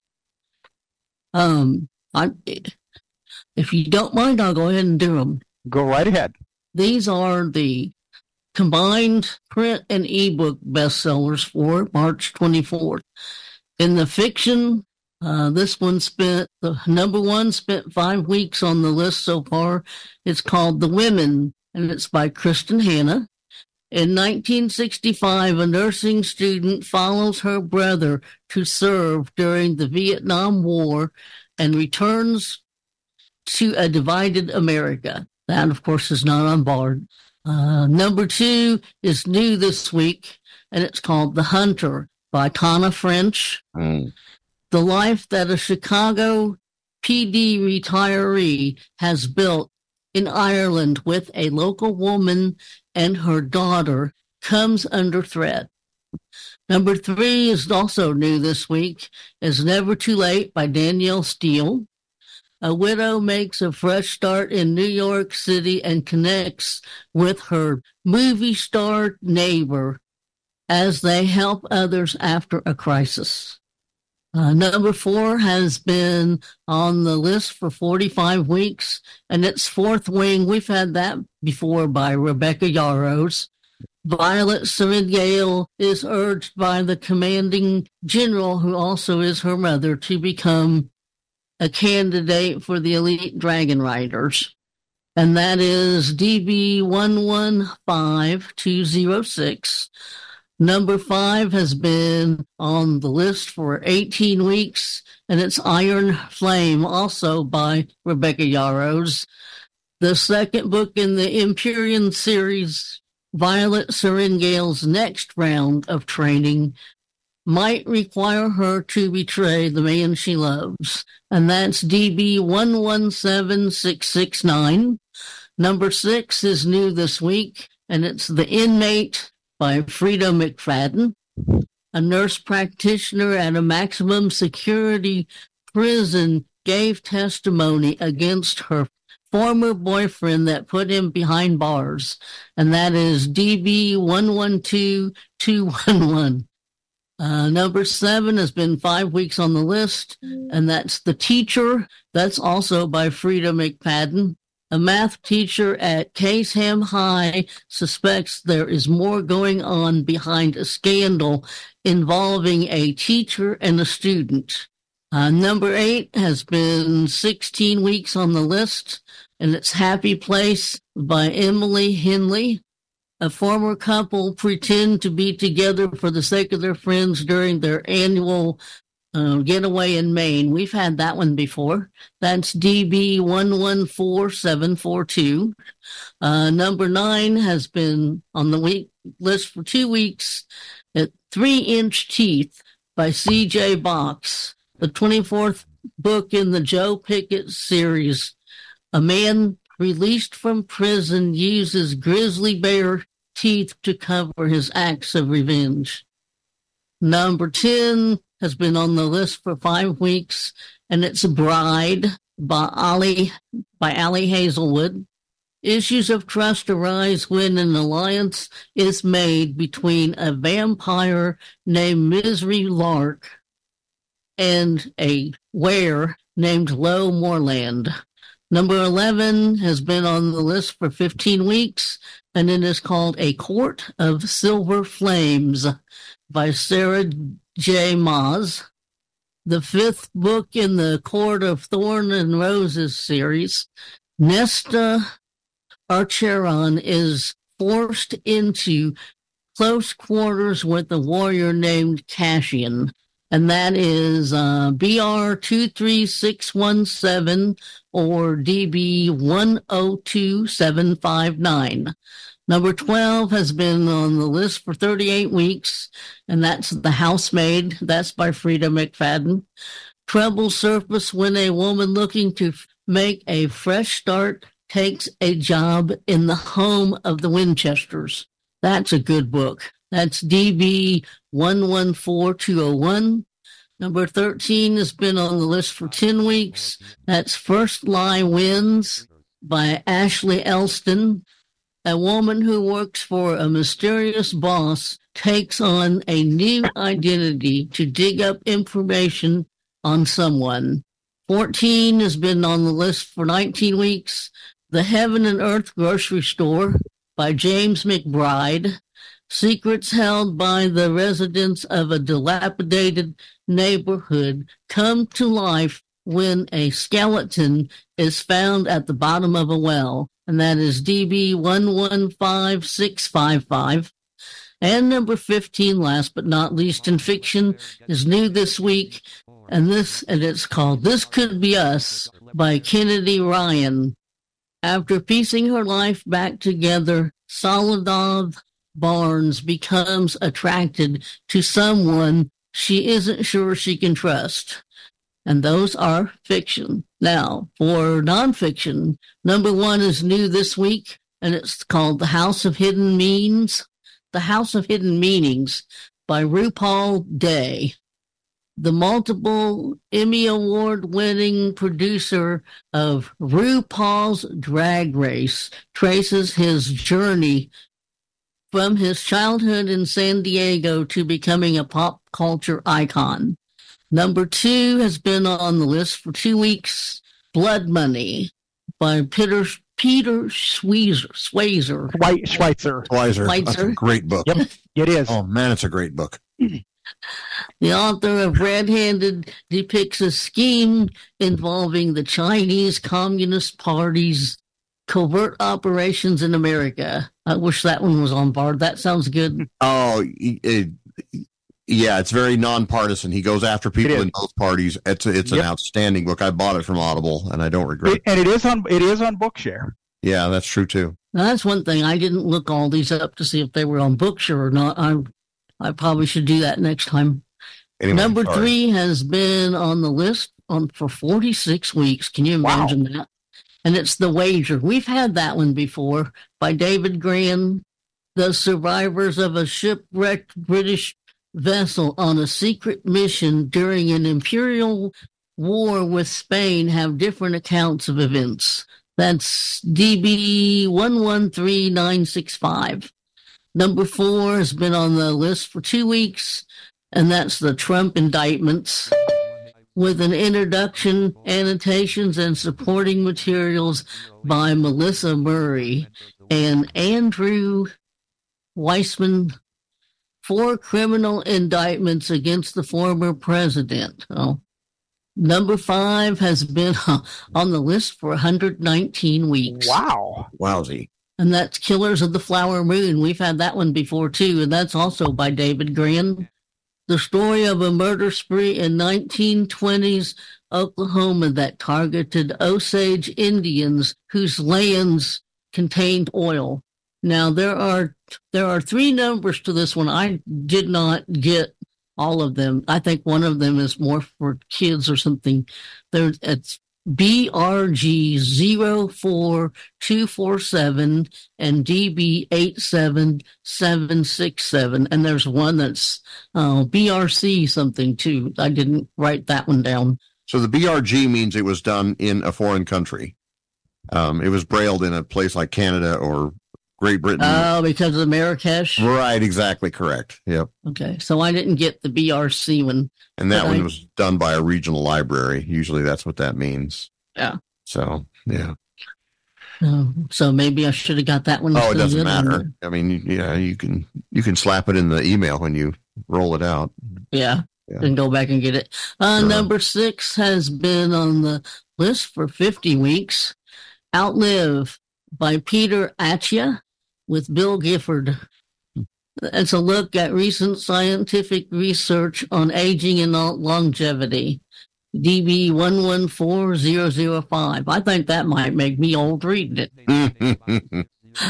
[SPEAKER 4] Um, I if you don't mind, I'll go ahead and do them.
[SPEAKER 2] Go right ahead. These
[SPEAKER 4] are the combined print and ebook bestsellers for March twenty-fourth. In the fiction, uh, this one spent, the number one spent five weeks on the list so far. It's called The Women, and it's by Kristen Hanna. In nineteen sixty-five, a nursing student follows her brother to serve during the Vietnam War and returns to a divided America. That, of course, is not on Bard. Uh, number two is new this week, and it's called The Hunter by Tana French.
[SPEAKER 7] Mm.
[SPEAKER 4] The life that a Chicago P D retiree has built in Ireland with a local woman and her daughter comes under threat. Number three is also new this week, is Never Too Late by Danielle Steele. A widow makes a fresh start in New York City and connects with her movie star neighbor as they help others after a crisis. Uh, number four has been on the list for forty-five weeks, and it's Fourth Wing. We've had that before by Rebecca Yarros. Violet Seringale is urged by the commanding general, who also is her mother, to become a candidate for the elite dragon riders. And that is D B one one five two zero six. Number five has been on the list for eighteen weeks, and it's Iron Flame, also by Rebecca Yarros. The second book in the Empyrean series, Violet Seringale's next round of training might require her to betray the man she loves, and that's D B one one seven six six nine. Number six is new this week, and it's The Inmate by Frida McFadden. A nurse practitioner at a maximum security prison gave testimony against her former boyfriend that put him behind bars, and that is D B one one two two one one. Uh, number seven has been five weeks on the list, and that's The Teacher. That's also by Frida McFadden. A math teacher at Caseham High suspects there is more going on behind a scandal involving a teacher and a student. Uh, number eight has been sixteen weeks on the list, and it's Happy Place by Emily Henley. A former couple pretend to be together for the sake of their friends during their annual uh, getaway in Maine. We've had that one before. That's D B one one four seven four two. Uh, number nine has been on the week list for two weeks at Three-Inch Teeth by C J Box, the twenty-fourth book in the Joe Pickett series. A man released from prison uses grizzly bear teeth to cover his acts of revenge. Number ten has been on the list for five weeks, and it's Bride by Ali, by Ali Hazelwood. Issues of trust arise when an alliance is made between a vampire named Misery Lark and a were named Lo Moreland. Number eleven has been on the list for fifteen weeks, and it is called A Court of Silver Flames by Sarah J. Maas. The fifth book in the Court of Thorn and Roses series, Nesta Archeron is forced into close quarters with a warrior named Cassian, and that is uh, B R two three six one seven or D B one oh two seven five nine. Number twelve has been on the list for thirty-eight weeks, and that's The Housemaid. That's by Frida McFadden. Trouble surface when a woman looking to make a fresh start takes a job in the home of the Winchesters. That's a good book. That's D B one one four two oh one. Number thirteen has been on the list for ten weeks. That's First Lie Wins by Ashley Elston. A woman who works for a mysterious boss takes on a new identity to dig up information on someone. fourteen has been on the list for nineteen weeks. The Heaven and Earth Grocery Store by James McBride. Secrets held by the residents of a dilapidated neighborhood come to life when a skeleton is found at the bottom of a well. And that is D B one one five six five five. And number fifteen, last but not least in fiction, is new this week. And this, and it's called This Could Be Us by Kennedy Ryan. After piecing her life back together, Soledad Barnes becomes attracted to someone she isn't sure she can trust. And those are fiction. Now, for nonfiction, number one is new this week, and it's called The House of Hidden Means. The House of Hidden Meanings by RuPaul Day. The multiple Emmy Award-winning producer of RuPaul's Drag Race traces his journey from his childhood in San Diego to becoming a pop culture icon. Number two has been on the list for two weeks, Blood Money by Peter Peter Schweizer. Schweizer.
[SPEAKER 2] Schwe- Schweitzer.
[SPEAKER 3] Schweizer.
[SPEAKER 4] Schweitzer.
[SPEAKER 3] That's a great book.
[SPEAKER 2] Yep, it is.
[SPEAKER 3] Oh, man, it's a great book.
[SPEAKER 4] The author of Red Handed depicts a scheme involving the Chinese Communist Party's covert operations in America. I wish that one was on Bard. That sounds good.
[SPEAKER 3] Oh, it, yeah, it's very nonpartisan. He goes after people in both parties. It's a, it's
[SPEAKER 2] Yep.
[SPEAKER 3] an outstanding book. I bought it from Audible, and I don't regret
[SPEAKER 2] It- and it is on it is on Bookshare.
[SPEAKER 3] Yeah, that's true too.
[SPEAKER 4] Now, that's one thing. I didn't look all these up to see if they were on Bookshare or not. I I probably should do that next time.
[SPEAKER 3] Anyway,
[SPEAKER 4] Number
[SPEAKER 3] sorry.
[SPEAKER 4] three has been on the list on for forty-six weeks. Can you
[SPEAKER 2] Wow.
[SPEAKER 4] imagine that? And it's The Wager. We've had that one before by David Gran. The survivors of a shipwrecked British vessel on a secret mission during an imperial war with Spain have different accounts of events. That's D B one one three nine six five. Number four has been on the list for two weeks, and that's the Trump indictments, with an introduction, annotations, and supporting materials by Melissa Murray and Andrew Weissman. Four criminal indictments against the former president. Oh. Number five has been on the list for one hundred nineteen weeks.
[SPEAKER 2] Wow.
[SPEAKER 3] Wowsy.
[SPEAKER 4] And that's Killers of the Flower Moon. We've had that one before, too, and that's also by David Gran. The story of a murder spree in nineteen twenties Oklahoma that targeted Osage Indians whose lands contained oil. Now, there are there are three numbers to this one. I did not get all of them. I think one of them is more for kids or something. There, it's B R G zero four two four seven and D B eight seven seven six seven. And there's one that's uh, B R C something, too. I didn't write that one down.
[SPEAKER 3] So the B R G means it was done in a foreign country. Um, it was brailled in a place like Canada or Great Britain.
[SPEAKER 4] Oh, because of Marrakesh?
[SPEAKER 3] Right, exactly correct. Yep.
[SPEAKER 4] Okay, so I didn't get the B R C one.
[SPEAKER 3] And that
[SPEAKER 4] But
[SPEAKER 3] one
[SPEAKER 4] I-
[SPEAKER 3] was done by a regional library. Usually that's what that means.
[SPEAKER 4] Yeah.
[SPEAKER 3] So, yeah.
[SPEAKER 4] Uh, so maybe I should have got that one.
[SPEAKER 3] Oh, it
[SPEAKER 4] instead of
[SPEAKER 3] doesn't
[SPEAKER 4] the other
[SPEAKER 3] matter.
[SPEAKER 4] one.
[SPEAKER 3] I mean, yeah, you can you can slap it in the email when you roll it out.
[SPEAKER 4] Yeah,
[SPEAKER 3] Yeah.
[SPEAKER 4] and go back and get it. Uh,
[SPEAKER 3] Sure.
[SPEAKER 4] Number six has been on the list for fifty weeks. Outlive by Peter Attia with Bill Gifford. It's a look at recent scientific research on aging and longevity. D B one one four zero zero five. I think that might make me old reading it.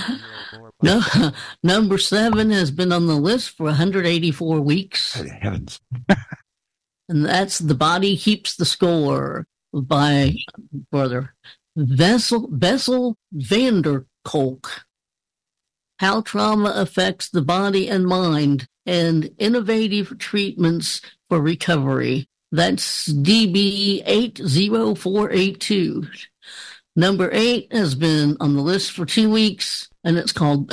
[SPEAKER 4] No, number seven has been on the list for one hundred eighty-four weeks,
[SPEAKER 3] Heavens.
[SPEAKER 4] and that's The Body Keeps the Score by brother Vessel, Bessel van der Kolk, How Trauma Affects the Body and Mind, and Innovative Treatments for Recovery. That's D B eight zero four eight two. Number eight has been on the list for two weeks, and it's called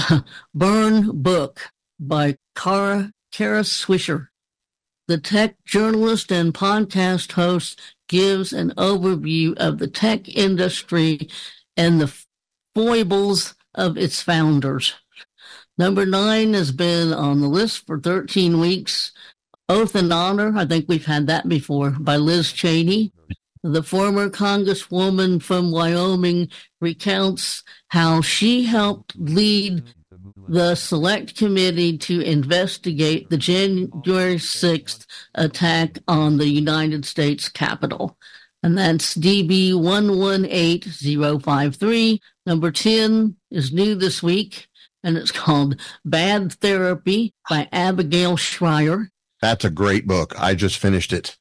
[SPEAKER 4] Burn Book by Kara, Kara Swisher. The tech journalist and podcast host gives an overview of the tech industry and the foibles of its founders. Number nine has been on the list for thirteen weeks. Oath and Honor, I think we've had that before, by Liz Cheney. The former Congresswoman from Wyoming recounts how she helped lead the select committee to investigate the January sixth attack on the United States Capitol. And that's D B one one eight zero five three. Number ten is new this week, and it's called Bad Therapy by Abigail Schreier.
[SPEAKER 3] That's a great book. I just finished it.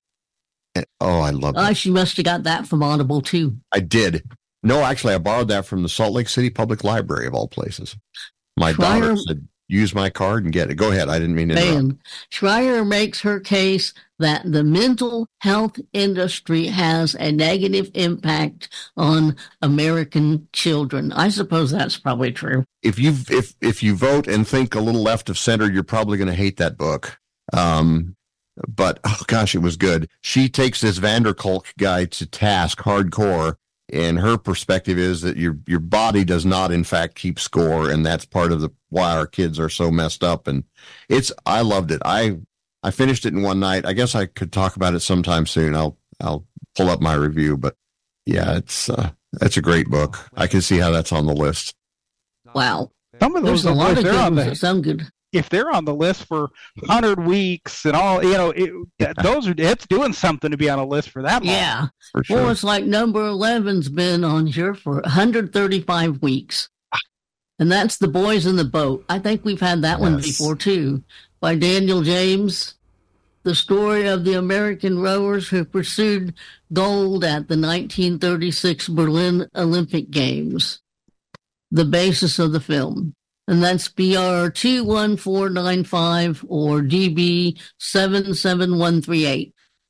[SPEAKER 3] Oh, I love it.
[SPEAKER 4] Oh, she must have got that from Audible, too.
[SPEAKER 3] I did. No, actually, I borrowed that from the Salt Lake City Public Library, of all places. My
[SPEAKER 4] Schreier,
[SPEAKER 3] daughter said, use my card and get it. Go ahead. I didn't mean to interrupt.
[SPEAKER 4] Man, Schreier makes her case that the mental health industry has a negative impact on American children. I suppose that's probably true.
[SPEAKER 3] If you if if you vote and think a little left of center, you're probably going to hate that book. Um, but, oh, gosh, it was good. She takes this van der Kolk guy to task hardcore, and her perspective is that your your body does not, in fact, keep score, and that's part of the why our kids are so messed up. And it's I loved it. I I finished it in one night. I guess I could talk about it sometime soon. I'll I'll pull up my review, but yeah, it's uh, that's a great book. I can see how that's on the list.
[SPEAKER 4] Wow,
[SPEAKER 2] some of those
[SPEAKER 4] There's a lot of
[SPEAKER 2] they're
[SPEAKER 4] good
[SPEAKER 2] on
[SPEAKER 4] ones
[SPEAKER 2] the,
[SPEAKER 4] that sound good.
[SPEAKER 2] If they're on the list for one hundred weeks and all, you know, it,
[SPEAKER 3] Yeah.
[SPEAKER 2] those are it's doing something to be on a list for that long.
[SPEAKER 4] Yeah.
[SPEAKER 3] For sure.
[SPEAKER 4] Well, it's like number eleven's been on here for one hundred thirty-five weeks. And that's The Boys in the Boat. I think we've had that one
[SPEAKER 3] Yes.
[SPEAKER 4] before, too, by Daniel James. The story of the American rowers who pursued gold at the nineteen thirty-six Berlin Olympic Games. The basis of the film. And that's B R two one four nine five or D B seven seven one three eight.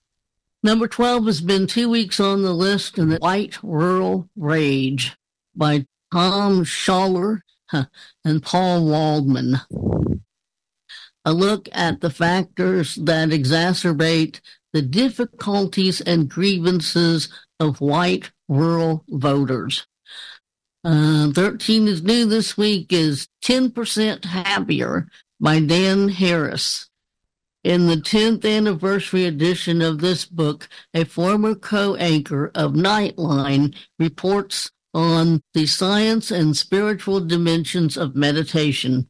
[SPEAKER 4] Number twelve has been two weeks on the list, and the White Rural Rage by Tom Schaller and Paul Waldman. A look at the factors that exacerbate the difficulties and grievances of white rural voters. Uh, thirteen is new this week is ten percent Happier by Dan Harris. In the tenth anniversary edition of this book, a former co-anchor of Nightline reports on the science and spiritual dimensions of meditation.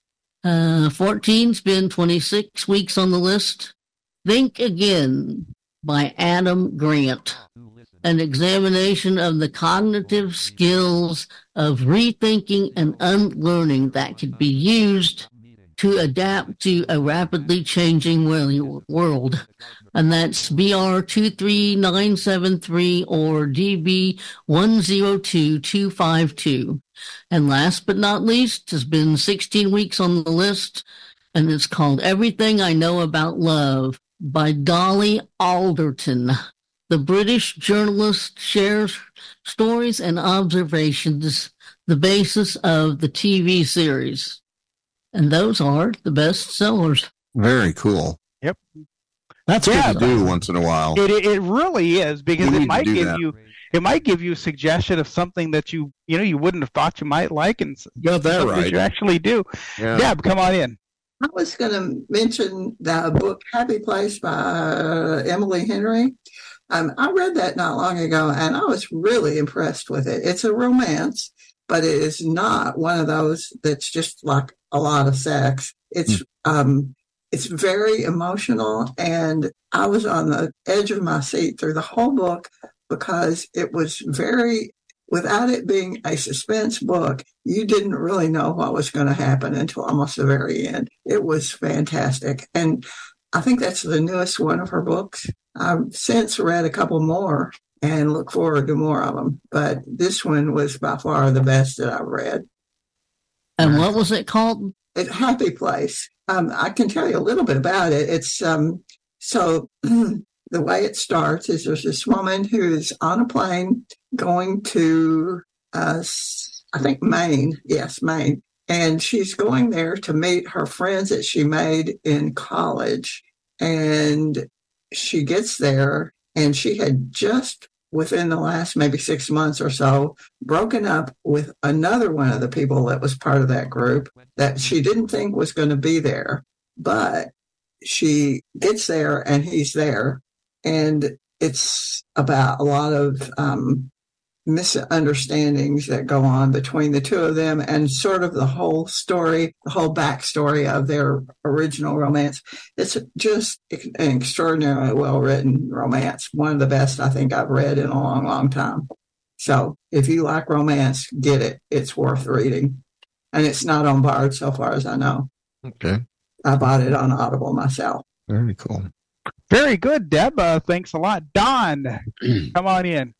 [SPEAKER 4] Uh, fourteen's been twenty-six weeks on the list. Think Again by Adam Grant. An examination of the cognitive skills of rethinking and unlearning that could be used to adapt to a rapidly changing world. And that's B R two three nine seven three or D B one zero two two five two. And last but not least, has been sixteen weeks on the list, and it's called Everything I Know About Love by Dolly Alderton. The British journalist shares stories and observations, the basis of the T V series. And those are the best sellers.
[SPEAKER 3] Very cool.
[SPEAKER 2] Yep.
[SPEAKER 3] That's
[SPEAKER 2] Yeah.
[SPEAKER 3] good to do once in a while.
[SPEAKER 2] It it really is, because
[SPEAKER 3] We
[SPEAKER 2] it
[SPEAKER 3] need to
[SPEAKER 2] might
[SPEAKER 3] do
[SPEAKER 2] give
[SPEAKER 3] that.
[SPEAKER 2] you it might give you a suggestion of something that you you know you wouldn't have thought you might like, and
[SPEAKER 3] Got that
[SPEAKER 2] something
[SPEAKER 3] right.
[SPEAKER 2] you actually do.
[SPEAKER 3] Yeah.
[SPEAKER 2] Deb, come on in.
[SPEAKER 6] I was going to mention the book Happy Place by uh, Emily Henry. Um, I read that not long ago, and I was really impressed with it. It's a romance, but it is not one of those that's just like a lot of sex. It's um, it's very emotional, and I was on the edge of my seat through the whole book because it was very, without it being a suspense book, you didn't really know what was going to happen until almost the very end. It was fantastic. And I think that's the newest one of her books. I've since read a couple more, and look forward to more of them. But this one was by far the best that I've read.
[SPEAKER 4] And what was it called?
[SPEAKER 6] It's Happy Place. Um, I can tell you a little bit about it. It's um, so the way it starts is there's this woman who's on a plane going to, uh, I think, Maine. Yes, Maine. And she's going there to meet her friends that she made in college. And she gets there, and she had just within the last maybe six months or so broken up with another one of the people that was part of that group that she didn't think was going to be there. But she gets there, and he's there. And it's about a lot of um, misunderstandings that go on between the two of them, and sort of the whole story, the whole backstory of their original romance. It's just an extraordinarily well-written romance. One of the best I think I've read in a long, long time. So if you like romance, get it. It's worth reading. And it's not on Bard so far as I know.
[SPEAKER 3] Okay.
[SPEAKER 6] I bought it on Audible myself.
[SPEAKER 3] Very cool.
[SPEAKER 2] Very good, Deb. Uh, thanks a lot. Don, come on in.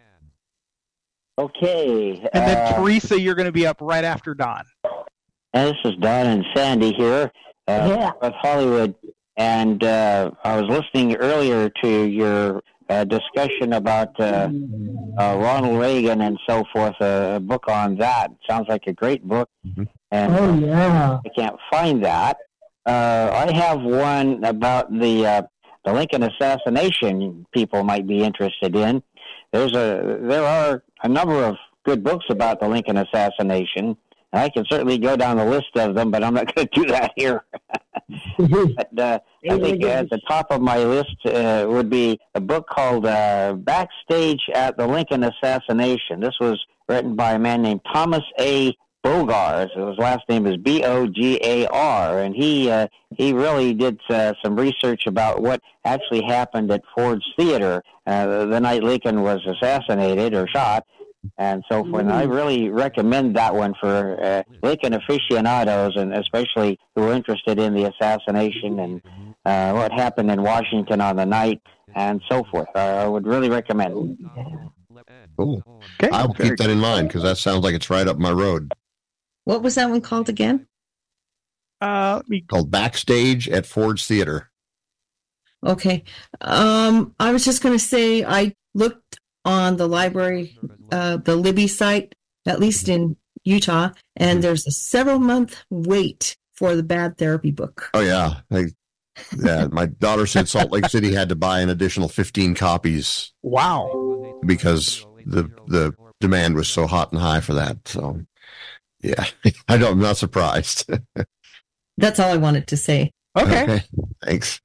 [SPEAKER 8] Okay.
[SPEAKER 2] And then
[SPEAKER 8] uh,
[SPEAKER 2] Teresa, you're going to be up right after Don.
[SPEAKER 8] And this is Don and Sandy here uh,
[SPEAKER 5] Yeah.
[SPEAKER 8] with Hollywood. And uh, I was listening earlier to your uh, discussion about uh, uh, Ronald Reagan and so forth, uh, a book on that. Sounds like a great book.
[SPEAKER 3] Mm-hmm.
[SPEAKER 8] And
[SPEAKER 5] Oh, yeah.
[SPEAKER 8] I can't find that. Uh, I have one about the uh, the Lincoln assassination people might be interested in. There's a there are a number of good books about the Lincoln assassination. And I can certainly go down the list of them, but I'm not going to do that here. But uh, I think at the top of my list uh, would be a book called uh, Backstage at the Lincoln Assassination. This was written by a man named Thomas A. Bogar. His last name is B O G A R, and he uh, he really did uh, some research about what actually happened at Ford's Theater uh, the night Lincoln was assassinated or shot, and so forth. And I really recommend that one for uh, Lincoln aficionados, and especially who are interested in the assassination and uh, what happened in Washington on the night and so forth. Uh, I would really recommend it.
[SPEAKER 3] Cool.
[SPEAKER 2] Okay.
[SPEAKER 3] I will
[SPEAKER 2] Very
[SPEAKER 3] keep that in mind because that sounds like it's right up my road.
[SPEAKER 9] What was that one called again?
[SPEAKER 2] Uh, let me
[SPEAKER 3] Called Backstage at Ford's Theater.
[SPEAKER 9] Okay. Um, I was just going to say I looked on the library, uh, the Libby site, at least in Utah, and there's a several month wait for the Bad Therapy book.
[SPEAKER 3] Oh, yeah. I, yeah. My daughter said Salt Lake City had to buy an additional fifteen copies
[SPEAKER 2] wow.
[SPEAKER 3] because the the demand was so hot and high for that. So, yeah, I don't, I'm not surprised.
[SPEAKER 9] That's all I wanted to say.
[SPEAKER 2] Okay.
[SPEAKER 3] Okay. Thanks.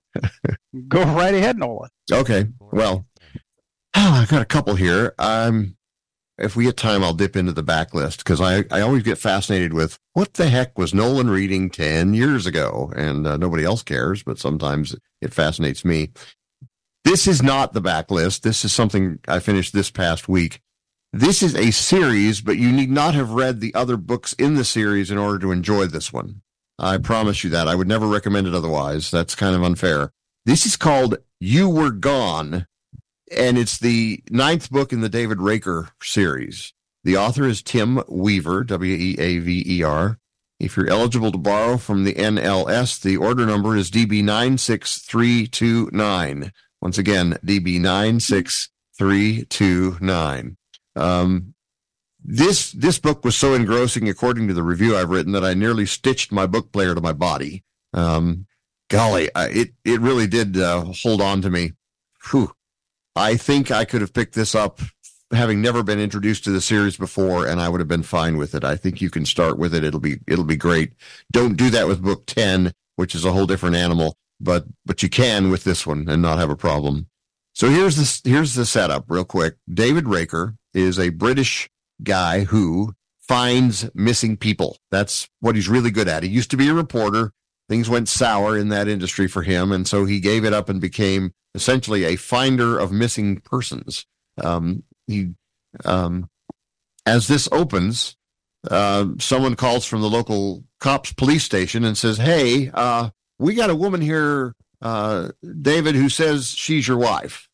[SPEAKER 2] Go right ahead, Nolan.
[SPEAKER 3] Okay. Well, I've got a couple here. Um, if we get time, I'll dip into the backlist because I, I always get fascinated with what the heck was Nolan reading ten years ago? And uh, nobody else cares, but sometimes it fascinates me. This is not the backlist. This is something I finished this past week. This is a series, but you need not have read the other books in the series in order to enjoy this one. I promise you that. I would never recommend it otherwise. That's kind of unfair. This is called You Were Gone, and it's the ninth book in the David Raker series. The author is Tim Weaver, W E A V E R. If you're eligible to borrow from the N L S, the order number is D B nine six three two nine. Once again, D B nine six three two nine. Um, this, this book was so engrossing, according to the review I've written, that I nearly stitched my book player to my body. Um, golly, I, it, it really did, uh, hold on to me. Whew. I think I could have picked this up having never been introduced to the series before, and I would have been fine with it. I think you can start with it. It'll be, it'll be great. Don't do that with book ten, which is a whole different animal, but, but you can with this one and not have a problem. So here's this, here's the setup real quick. David Raker is a British guy who finds missing people. That's what he's really good at. He used to be a reporter. Things went sour in that industry for him, and so he gave it up and became essentially a finder of missing persons. Um, he, um, as this opens, uh, someone calls from the local cops police station and says, "Hey, uh, we got a woman here, uh, David, who says she's your wife."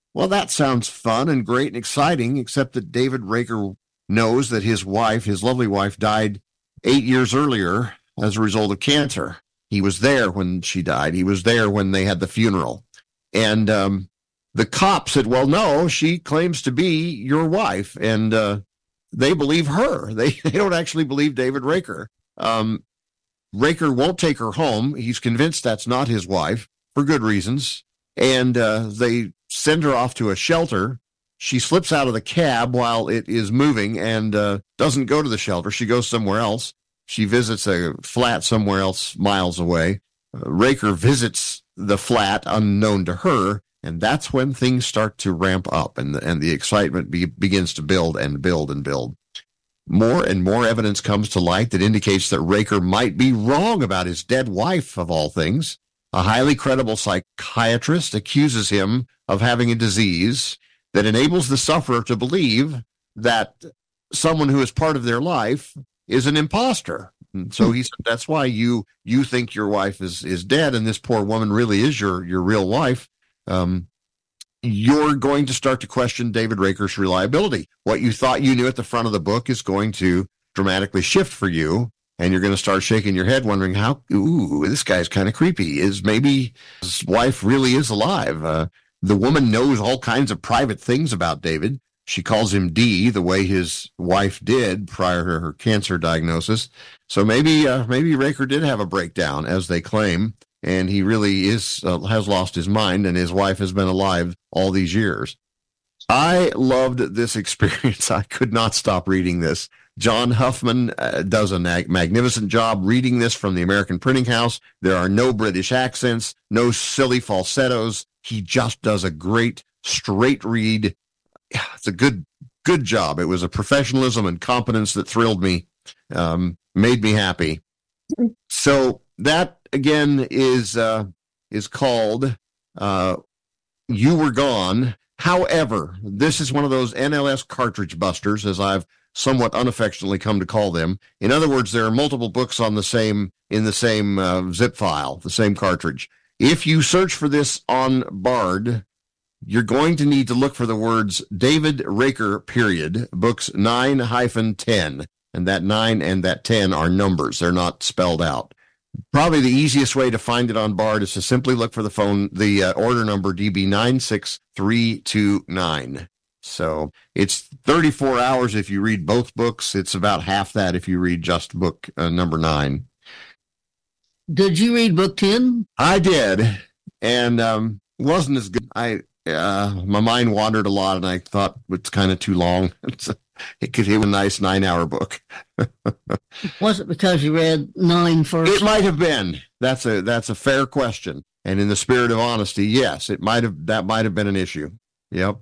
[SPEAKER 3] Well, that sounds fun and great and exciting, except that David Raker knows that his wife, his lovely wife, died eight years earlier as a result of cancer. He was there when she died. He was there when they had the funeral. And um, the cop said, well, no, she claims to be your wife. And uh, they believe her. They, they don't actually believe David Raker. Um, Raker won't take her home. He's convinced that's not his wife for good reasons. And uh, they send her off to a shelter. She slips out of the cab while it is moving and uh, doesn't go to the shelter. She goes somewhere else. She visits a flat somewhere else miles away. Uh, Raker visits the flat unknown to her, and that's when things start to ramp up and the, and the excitement be, begins to build and build and build. More and more evidence comes to light that indicates that Raker might be wrong about his dead wife, of all things. A highly credible psychiatrist accuses him of having a disease that enables the sufferer to believe that someone who is part of their life is an imposter. And so he said, that's why you you think your wife is is dead, and this poor woman really is your your real wife. Um, you're going to start to question David Raker's reliability. What you thought you knew at the front of the book is going to dramatically shift for you, and you're going to start shaking your head wondering how, ooh, this guy's kind of creepy. Is maybe his wife really is alive? Uh, the woman knows all kinds of private things about David. She calls him D, the way his wife did prior to her cancer diagnosis. So maybe uh, maybe Raker did have a breakdown, as they claim, and he really is uh, has lost his mind, and his wife has been alive all these years. I loved this experience. I could not stop reading this. John Huffman uh, does a mag- magnificent job reading this from the American Printing House. There are no British accents, no silly falsettos. He just does a great straight read. It's a good, good job. It was a professionalism and competence that thrilled me, um, made me happy. So that again is uh, is called uh, "You Were Gone." However, this is one of those N L S cartridge busters, as I've somewhat unaffectionately come to call them. In other words, there are multiple books on the same in the same uh, zip file, the same cartridge. If you search for this on Bard, you're going to need to look for the words David Raker, period, books nine hyphen ten. And that nine and that ten are numbers. They're not spelled out. Probably the easiest way to find it on Bard is to simply look for the phone, the uh, order number D B nine six three two nine. So it's thirty-four hours if you read both books. It's about half that if you read just book uh, number nine.
[SPEAKER 4] Did you read book ten?
[SPEAKER 3] I did. And um, wasn't as good. I uh, my mind wandered a lot, and I thought it's kind of too long. It could be a nice nine-hour book.
[SPEAKER 4] Was it because you read nine first?
[SPEAKER 3] It might have been. That's a that's a fair question. And in the spirit of honesty, yes, it might have. That might have been an issue. Yep.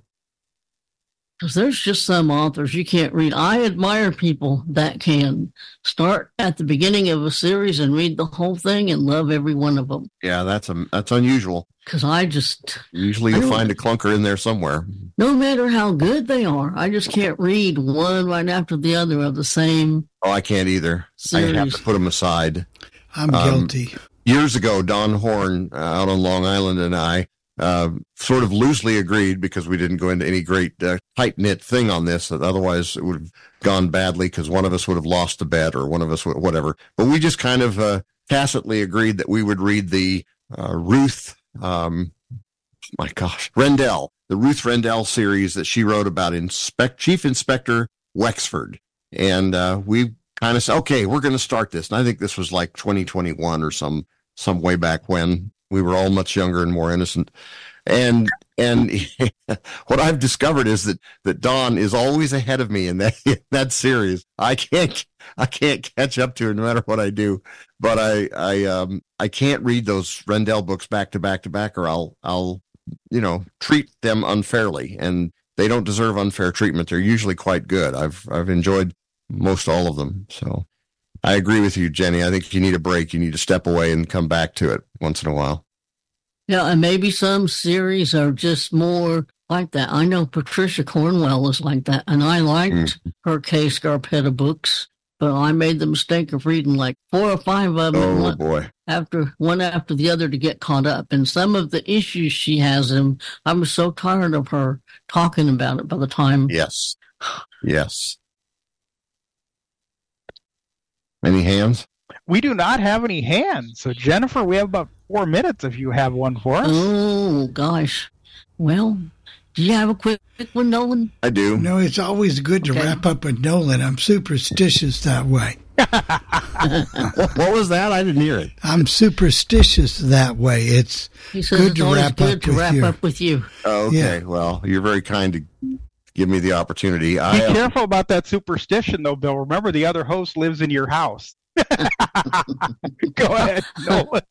[SPEAKER 4] Because there's just some authors you can't read. I admire people that can start at the beginning of a series and read the whole thing and love every one of them.
[SPEAKER 3] Yeah, that's a that's unusual.
[SPEAKER 4] Because I just...
[SPEAKER 3] Usually you'll find a clunker in there somewhere.
[SPEAKER 4] No matter how good they are, I just can't read one right after the other of the same
[SPEAKER 3] Oh, I can't either.
[SPEAKER 4] series.
[SPEAKER 3] I have to put them aside.
[SPEAKER 1] I'm
[SPEAKER 3] Um,
[SPEAKER 1] guilty.
[SPEAKER 3] Years ago, Don Horn uh, out on Long Island and I uh, sort of loosely agreed, because we didn't go into any great uh, tight-knit thing on this, that otherwise it would have gone badly because one of us would have lost a bet or one of us would, whatever. But we just kind of uh, tacitly agreed that we would read the uh, Ruth, um, my gosh, Rendell, the Ruth Rendell series that she wrote about Inspect, Chief Inspector Wexford. And uh, we kind of said, okay, we're going to start this. And I think this was like twenty twenty-one or some some way back when. We were all much younger and more innocent. And and what I've discovered is that, that Don is always ahead of me in that in that series. I can't I can't catch up to her no matter what I do. But I I um I can't read those Rendell books back to back to back, or I'll I'll you know treat them unfairly, and they don't deserve unfair treatment. They're usually quite good. I've I've enjoyed most all of them. So I agree with you, Jenny. I think you need a break. You need to step away and come back to it once in a while.
[SPEAKER 4] Yeah, and maybe some series are just more like that. I know Patricia Cornwell is like that, and I liked mm. her Kay Scarpetta books, but I made the mistake of reading like four or five of them
[SPEAKER 3] oh,
[SPEAKER 4] at, one,
[SPEAKER 3] boy.
[SPEAKER 4] after one after the other to get caught up. And some of the issues she has, and I was so tired of her talking about it by the time.
[SPEAKER 3] Yes. Yes. Any hands?
[SPEAKER 2] We do not have any hands. So, Jennifer, we have about four minutes if you have one for us.
[SPEAKER 4] Oh, gosh. Well, do you have a quick, quick one, Nolan?
[SPEAKER 3] I do.
[SPEAKER 1] No, it's always good to
[SPEAKER 4] Okay.
[SPEAKER 1] wrap up with Nolan. I'm superstitious that way.
[SPEAKER 3] What was that? I didn't hear it.
[SPEAKER 1] I'm superstitious that way. It's
[SPEAKER 4] He says
[SPEAKER 1] good
[SPEAKER 4] it's
[SPEAKER 1] to
[SPEAKER 4] always
[SPEAKER 1] wrap
[SPEAKER 4] good
[SPEAKER 1] up
[SPEAKER 4] to
[SPEAKER 1] with
[SPEAKER 4] wrap
[SPEAKER 1] you.
[SPEAKER 4] up with you.
[SPEAKER 3] Oh, okay.
[SPEAKER 1] Yeah.
[SPEAKER 3] Well, you're very kind to give me the opportunity.
[SPEAKER 2] Be
[SPEAKER 3] I, uh,
[SPEAKER 2] careful about that superstition, though, Bill. Remember, the other host lives in your house. Go ahead, Nolan.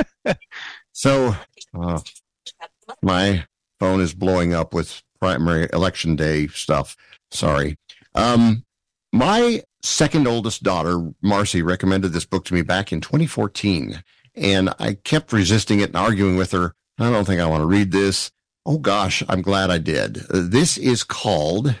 [SPEAKER 3] so, uh, my phone is blowing up with primary election day stuff. Sorry. Um, my second oldest daughter, Marcy, recommended this book to me back in twenty fourteen, and I kept resisting it and arguing with her. I don't think I want to read this. Oh, gosh, I'm glad I did. Uh, this is called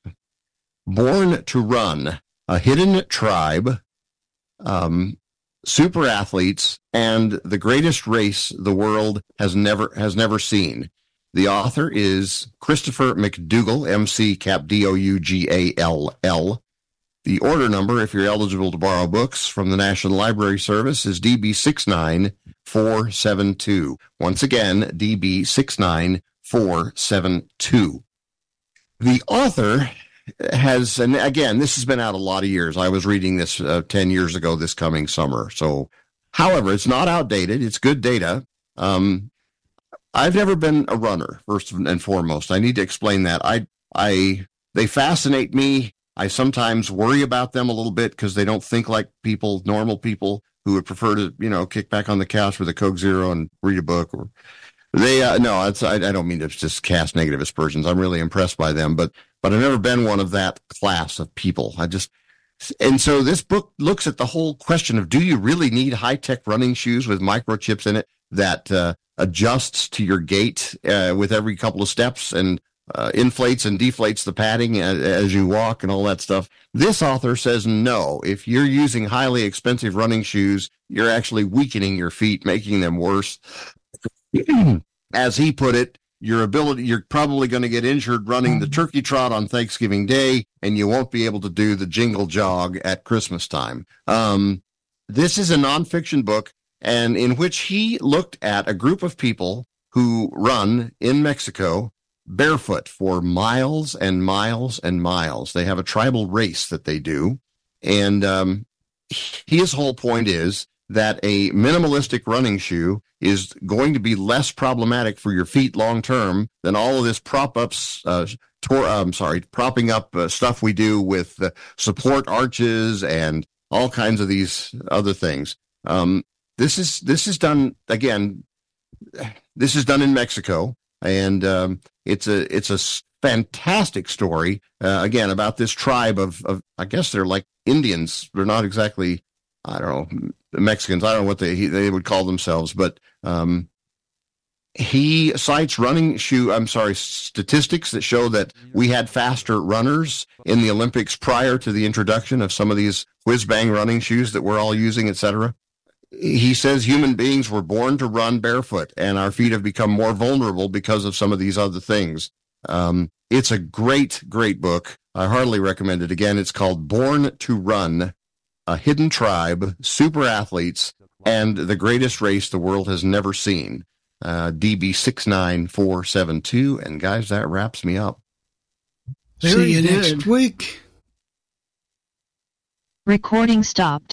[SPEAKER 3] Born to Run, A Hidden Tribe, um, Super Athletes, and the Greatest Race the World has never has never seen. The author is Christopher McDougall, M C cap D O U G A L L. The order number, if you're eligible to borrow books from the National Library Service, is D B six nine four seven two. Once again, D B six nine four seven two. The author has, and again, this has been out a lot of years. I was reading this uh, ten years ago this coming summer. So, however, it's not outdated. It's good data. Um, I've never been a runner, first and foremost. I need to explain that. I, I, they fascinate me. I sometimes worry about them a little bit because they don't think like people, normal people who would prefer to, you know, kick back on the couch with a Coke Zero and read a book. Or they, uh, no, it's, I, I don't mean to just cast negative aspersions. I'm really impressed by them, but, but I've never been one of that class of people. I just, and so this book looks at the whole question of, do you really need high-tech running shoes with microchips in it that uh, adjusts to your gait uh, with every couple of steps and uh, inflates and deflates the padding as, as you walk and all that stuff? This author says no. If you're using highly expensive running shoes, you're actually weakening your feet, making them worse. As he put it, your ability, you're probably going to get injured running the turkey trot on Thanksgiving Day, and you won't be able to do the jingle jog at Christmas time. Um, this is a nonfiction book, and in which he looked at a group of people who run in Mexico barefoot for miles and miles and miles. They have a tribal race that they do, and um, his whole point is that a minimalistic running shoe is going to be less problematic for your feet long term than all of this prop ups, uh, tor- I'm sorry, propping up uh, stuff we do with uh, support arches and all kinds of these other things. Um, this is this is done again. This is done in Mexico, and um, it's a it's a fantastic story uh, again about this tribe of of I guess they're like Indians. They're not exactly, I don't know, Mexicans. I don't know what they they would call themselves, but um, he cites running shoe, I'm sorry, statistics that show that we had faster runners in the Olympics prior to the introduction of some of these whiz-bang running shoes that we're all using, et cetera. He says human beings were born to run barefoot, and our feet have become more vulnerable because of some of these other things. Um, it's a great, great book. I heartily recommend it. Again, it's called Born to Run, A Hidden Tribe, Super Athletes, and the Greatest Race the World Has Never Seen. Uh, D B six nine four seven two. And guys, that wraps me up.
[SPEAKER 1] See
[SPEAKER 4] Very
[SPEAKER 1] you
[SPEAKER 4] good.
[SPEAKER 1] next week.
[SPEAKER 10] Recording stopped.